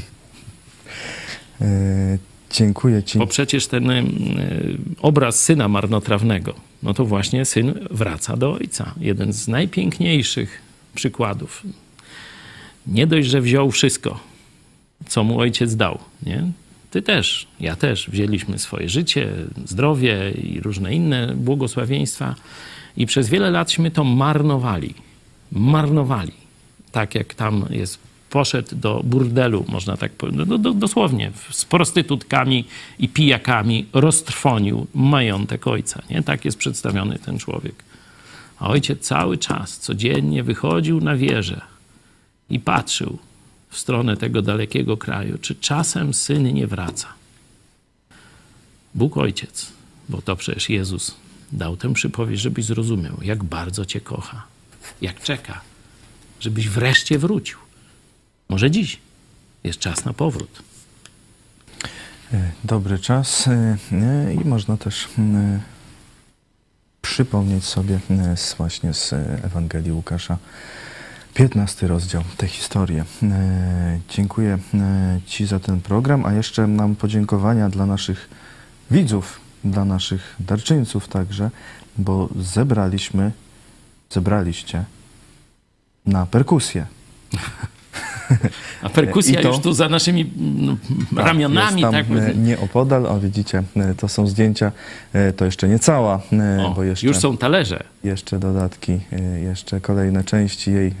Dziękuję ci. Bo przecież ten y, obraz syna marnotrawnego, no to właśnie syn wraca do ojca. Jeden z najpiękniejszych przykładów. Nie dość, że wziął wszystko, co mu ojciec dał, nie? Ty też, ja też wzięliśmy swoje życie, zdrowie i różne inne błogosławieństwa i przez wiele latśmy to marnowali. Marnowali. Tak jak tam jest, poszedł do burdelu, można tak powiedzieć, do, do, dosłownie, z prostytutkami i pijakami roztrwonił majątek ojca. Nie? Tak jest przedstawiony ten człowiek. A ojciec cały czas, codziennie wychodził na wieżę i patrzył w stronę tego dalekiego kraju, czy czasem syn nie wraca. Bóg Ojciec, bo to przecież Jezus dał tę przypowieść, żebyś zrozumiał, jak bardzo cię kocha, jak czeka, żebyś wreszcie wrócił. Może dziś jest czas na powrót. Dobry czas i można też przypomnieć sobie właśnie z Ewangelii Łukasza piętnasty rozdział, tę historię. Dziękuję ci za ten program, a jeszcze mam podziękowania dla naszych widzów, dla naszych darczyńców także, bo zebraliśmy, zebraliście na perkusję. A perkusja to, już tu za naszymi no, ramionami. Jest tam tak? Nieopodal, o widzicie, to są zdjęcia, to jeszcze nie cała, o, bo jeszcze, już są talerze. Jeszcze dodatki, jeszcze kolejne części jej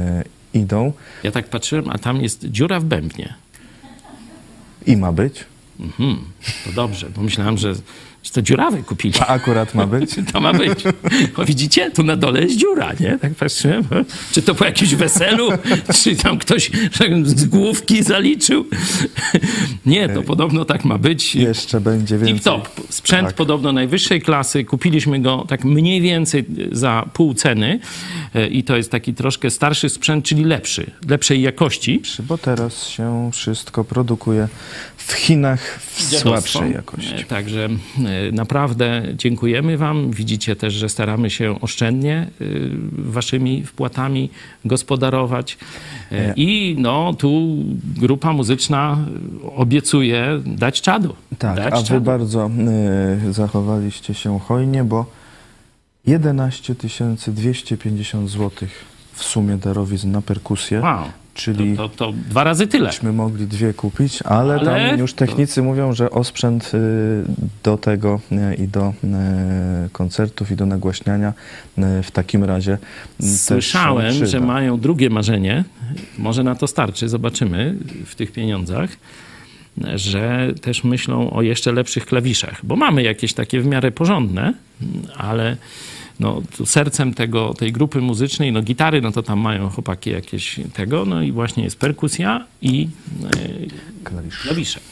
idą. Ja tak patrzyłem, a tam jest dziura w bębnie. I ma być. Mhm, to dobrze, bo myślałem, że, że to dziurawy kupili. A akurat ma być? To ma być. O, widzicie, tu na dole jest dziura, nie? Tak patrzyłem. Czy to po jakimś weselu? Czy tam ktoś z główki zaliczył? Nie, to podobno tak ma być. Jeszcze będzie więcej. Tip-top. Sprzęt tak. podobno najwyższej klasy. Kupiliśmy go tak mniej więcej za pół ceny i to jest taki troszkę starszy sprzęt, czyli lepszy, lepszej jakości. Bo teraz się wszystko produkuje w Chinach w słabszej jakości. Także naprawdę dziękujemy wam. Widzicie też, że staramy się oszczędnie waszymi wpłatami gospodarować. I no, tu grupa muzyczna obiecuje dać czadu. Tak, dać a wy czadu. bardzo y, zachowaliście się hojnie, bo jedenaście tysięcy dwieście pięćdziesiąt złotych w sumie darowizn na perkusję. Wow. Czyli to, to, to dwa razy tyle. Myśmy mogli dwie kupić, ale, Ale tam już technicy to... mówią, mówią, że osprzęt y, do tego y, i do y, koncertów i do nagłaśniania y, w takim razie y, Słyszałem, też że mają drugie marzenie, może na to starczy, zobaczymy w tych pieniądzach, że też myślą o jeszcze lepszych klawiszach, bo mamy jakieś takie w miarę porządne, ale no, sercem tego, tej grupy muzycznej, no gitary, no to tam mają chłopaki jakieś tego, no i właśnie jest perkusja i e, Klawisz. klawisze.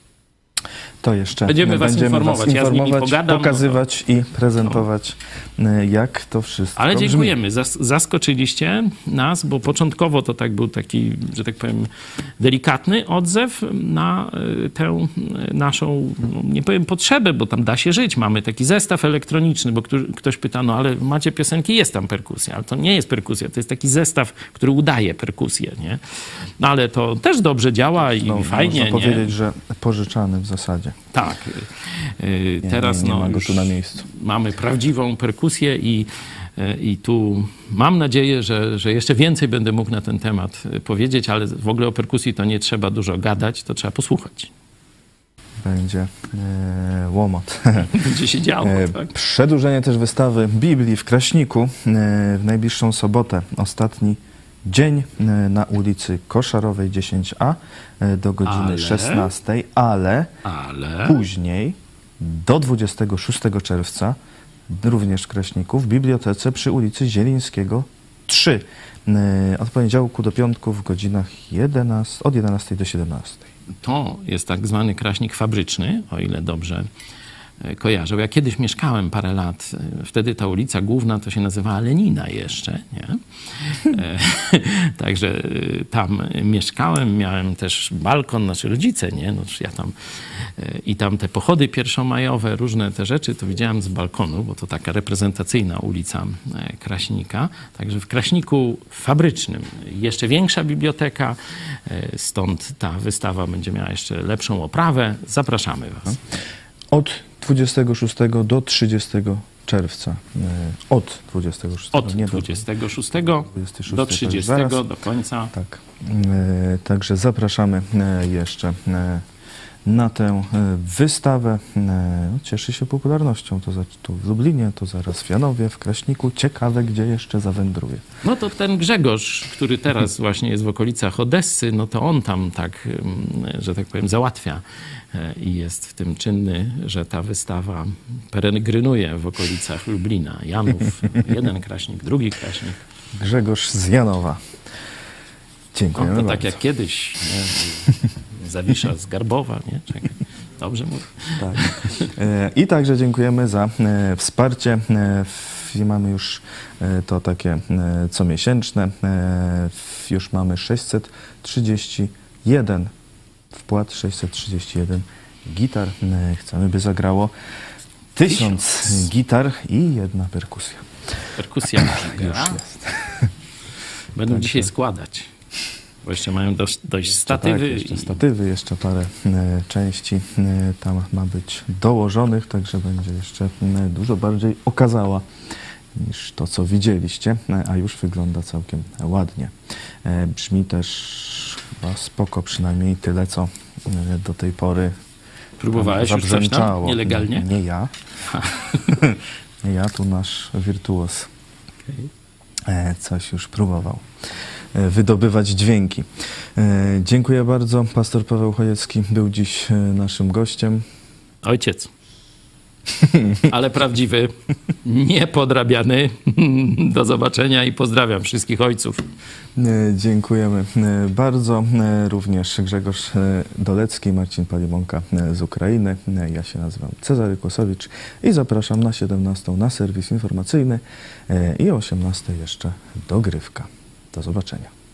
To jeszcze będziemy was będziemy informować, was ja z nimi informować, pogadam, pokazywać no to... i prezentować, no. jak to wszystko Ale brzmi. dziękujemy, Zas- zaskoczyliście nas, bo początkowo to tak był taki, że tak powiem, delikatny odzew na y, tę y, naszą, no, nie powiem potrzebę, bo tam da się żyć. Mamy taki zestaw elektroniczny, bo którzy, ktoś pyta, no ale macie piosenki, jest tam perkusja, ale to nie jest perkusja, to jest taki zestaw, który udaje perkusję, nie? No ale to też dobrze działa i no, fajnie, można nie? powiedzieć, że pożyczany w zasadzie. Tak. Yy, Nie, teraz nie, nie no, ma go już tu na miejscu. mamy prawdziwą perkusję i, i tu mam nadzieję, że, że jeszcze więcej będę mógł na ten temat powiedzieć, ale w ogóle o perkusji to nie trzeba dużo gadać, to trzeba posłuchać. Będzie e, łomot. Będzie się działo. E, Tak? Przedłużenie też wystawy Biblii w Kraśniku e, w najbliższą sobotę. Ostatni dzień e, na ulicy Koszarowej dziesięć A e, do godziny Ale? szesnastej, ale, Ale później do dwudziestego szóstego czerwca również w Kraśniku w bibliotece przy ulicy Zielińskiego trzy. E, od poniedziałku do piątku w godzinach jedenastej, od jedenastej do siedemnastej. to jest tak zwany kraśnik fabryczny, o ile dobrze kojarzę. Ja kiedyś mieszkałem parę lat, wtedy ta ulica główna to się nazywała Lenina jeszcze, nie? Także tam mieszkałem, miałem też balkon, znaczy rodzice, nie? No, ja tam, i tam te pochody pierwszomajowe, różne te rzeczy, to widziałem z balkonu, bo to taka reprezentacyjna ulica Kraśnika. Także w Kraśniku fabrycznym jeszcze większa biblioteka, stąd ta wystawa będzie miała jeszcze lepszą oprawę. Zapraszamy was. Od dwudziestego szóstego do trzydziestego czerwca. Od dwudziestego szóstego. Od nie dwudziestego szóstego do trzydziestego do końca. Tak. E, także zapraszamy e, jeszcze e, na tę e, wystawę. E, cieszy się popularnością. To za, tu w Lublinie, to zaraz w Janowie, w Kraśniku. Ciekawe, gdzie jeszcze zawędruje. No to ten Grzegorz, który teraz właśnie jest w okolicach Odessy, no to on tam tak, że tak powiem, załatwia i jest w tym czynny, że ta wystawa peregrynuje w okolicach Lublina. Janów, jeden Kraśnik, drugi Kraśnik. Grzegorz z Janowa. Dziękujemy no, to bardzo. tak jak kiedyś, nie? Zawisza z Garbowa, nie? Czekaj. Dobrze mówię? Tak. I także dziękujemy za wsparcie. I mamy już to takie comiesięczne. Już mamy sześćset trzydzieści jeden wpłat, sześćset trzydzieści jeden gitar. Chcemy, by zagrało tysiąc, tysiąc. gitar i jedna perkusja. Perkusja już jest. Będą tak, dzisiaj tak. składać. Bo jeszcze mają dość, dość statywy. Tak, jeszcze i... statywy, jeszcze parę e, części e, tam ma być dołożonych, także będzie jeszcze e, dużo bardziej okazała niż to, co widzieliście, e, a już wygląda całkiem ładnie. E, brzmi też chyba spoko, przynajmniej tyle, co e, do tej pory próbowałeś już coś tam nielegalnie? Nie, nie ja. nie ja, tu nasz wirtuos okay. e, coś już próbował. wydobywać dźwięki. Dziękuję bardzo. Pastor Paweł Chojecki był dziś naszym gościem. Ojciec. Ale prawdziwy, niepodrabiany. Do zobaczenia i pozdrawiam wszystkich ojców. Dziękujemy bardzo. Również Grzegorz Dolecki, Marcin Palimonka z Ukrainy. Ja się nazywam Cezary Kłosowicz i zapraszam na siedemnastą na serwis informacyjny i o osiemnastej jeszcze dogrywka. Do zobaczenia.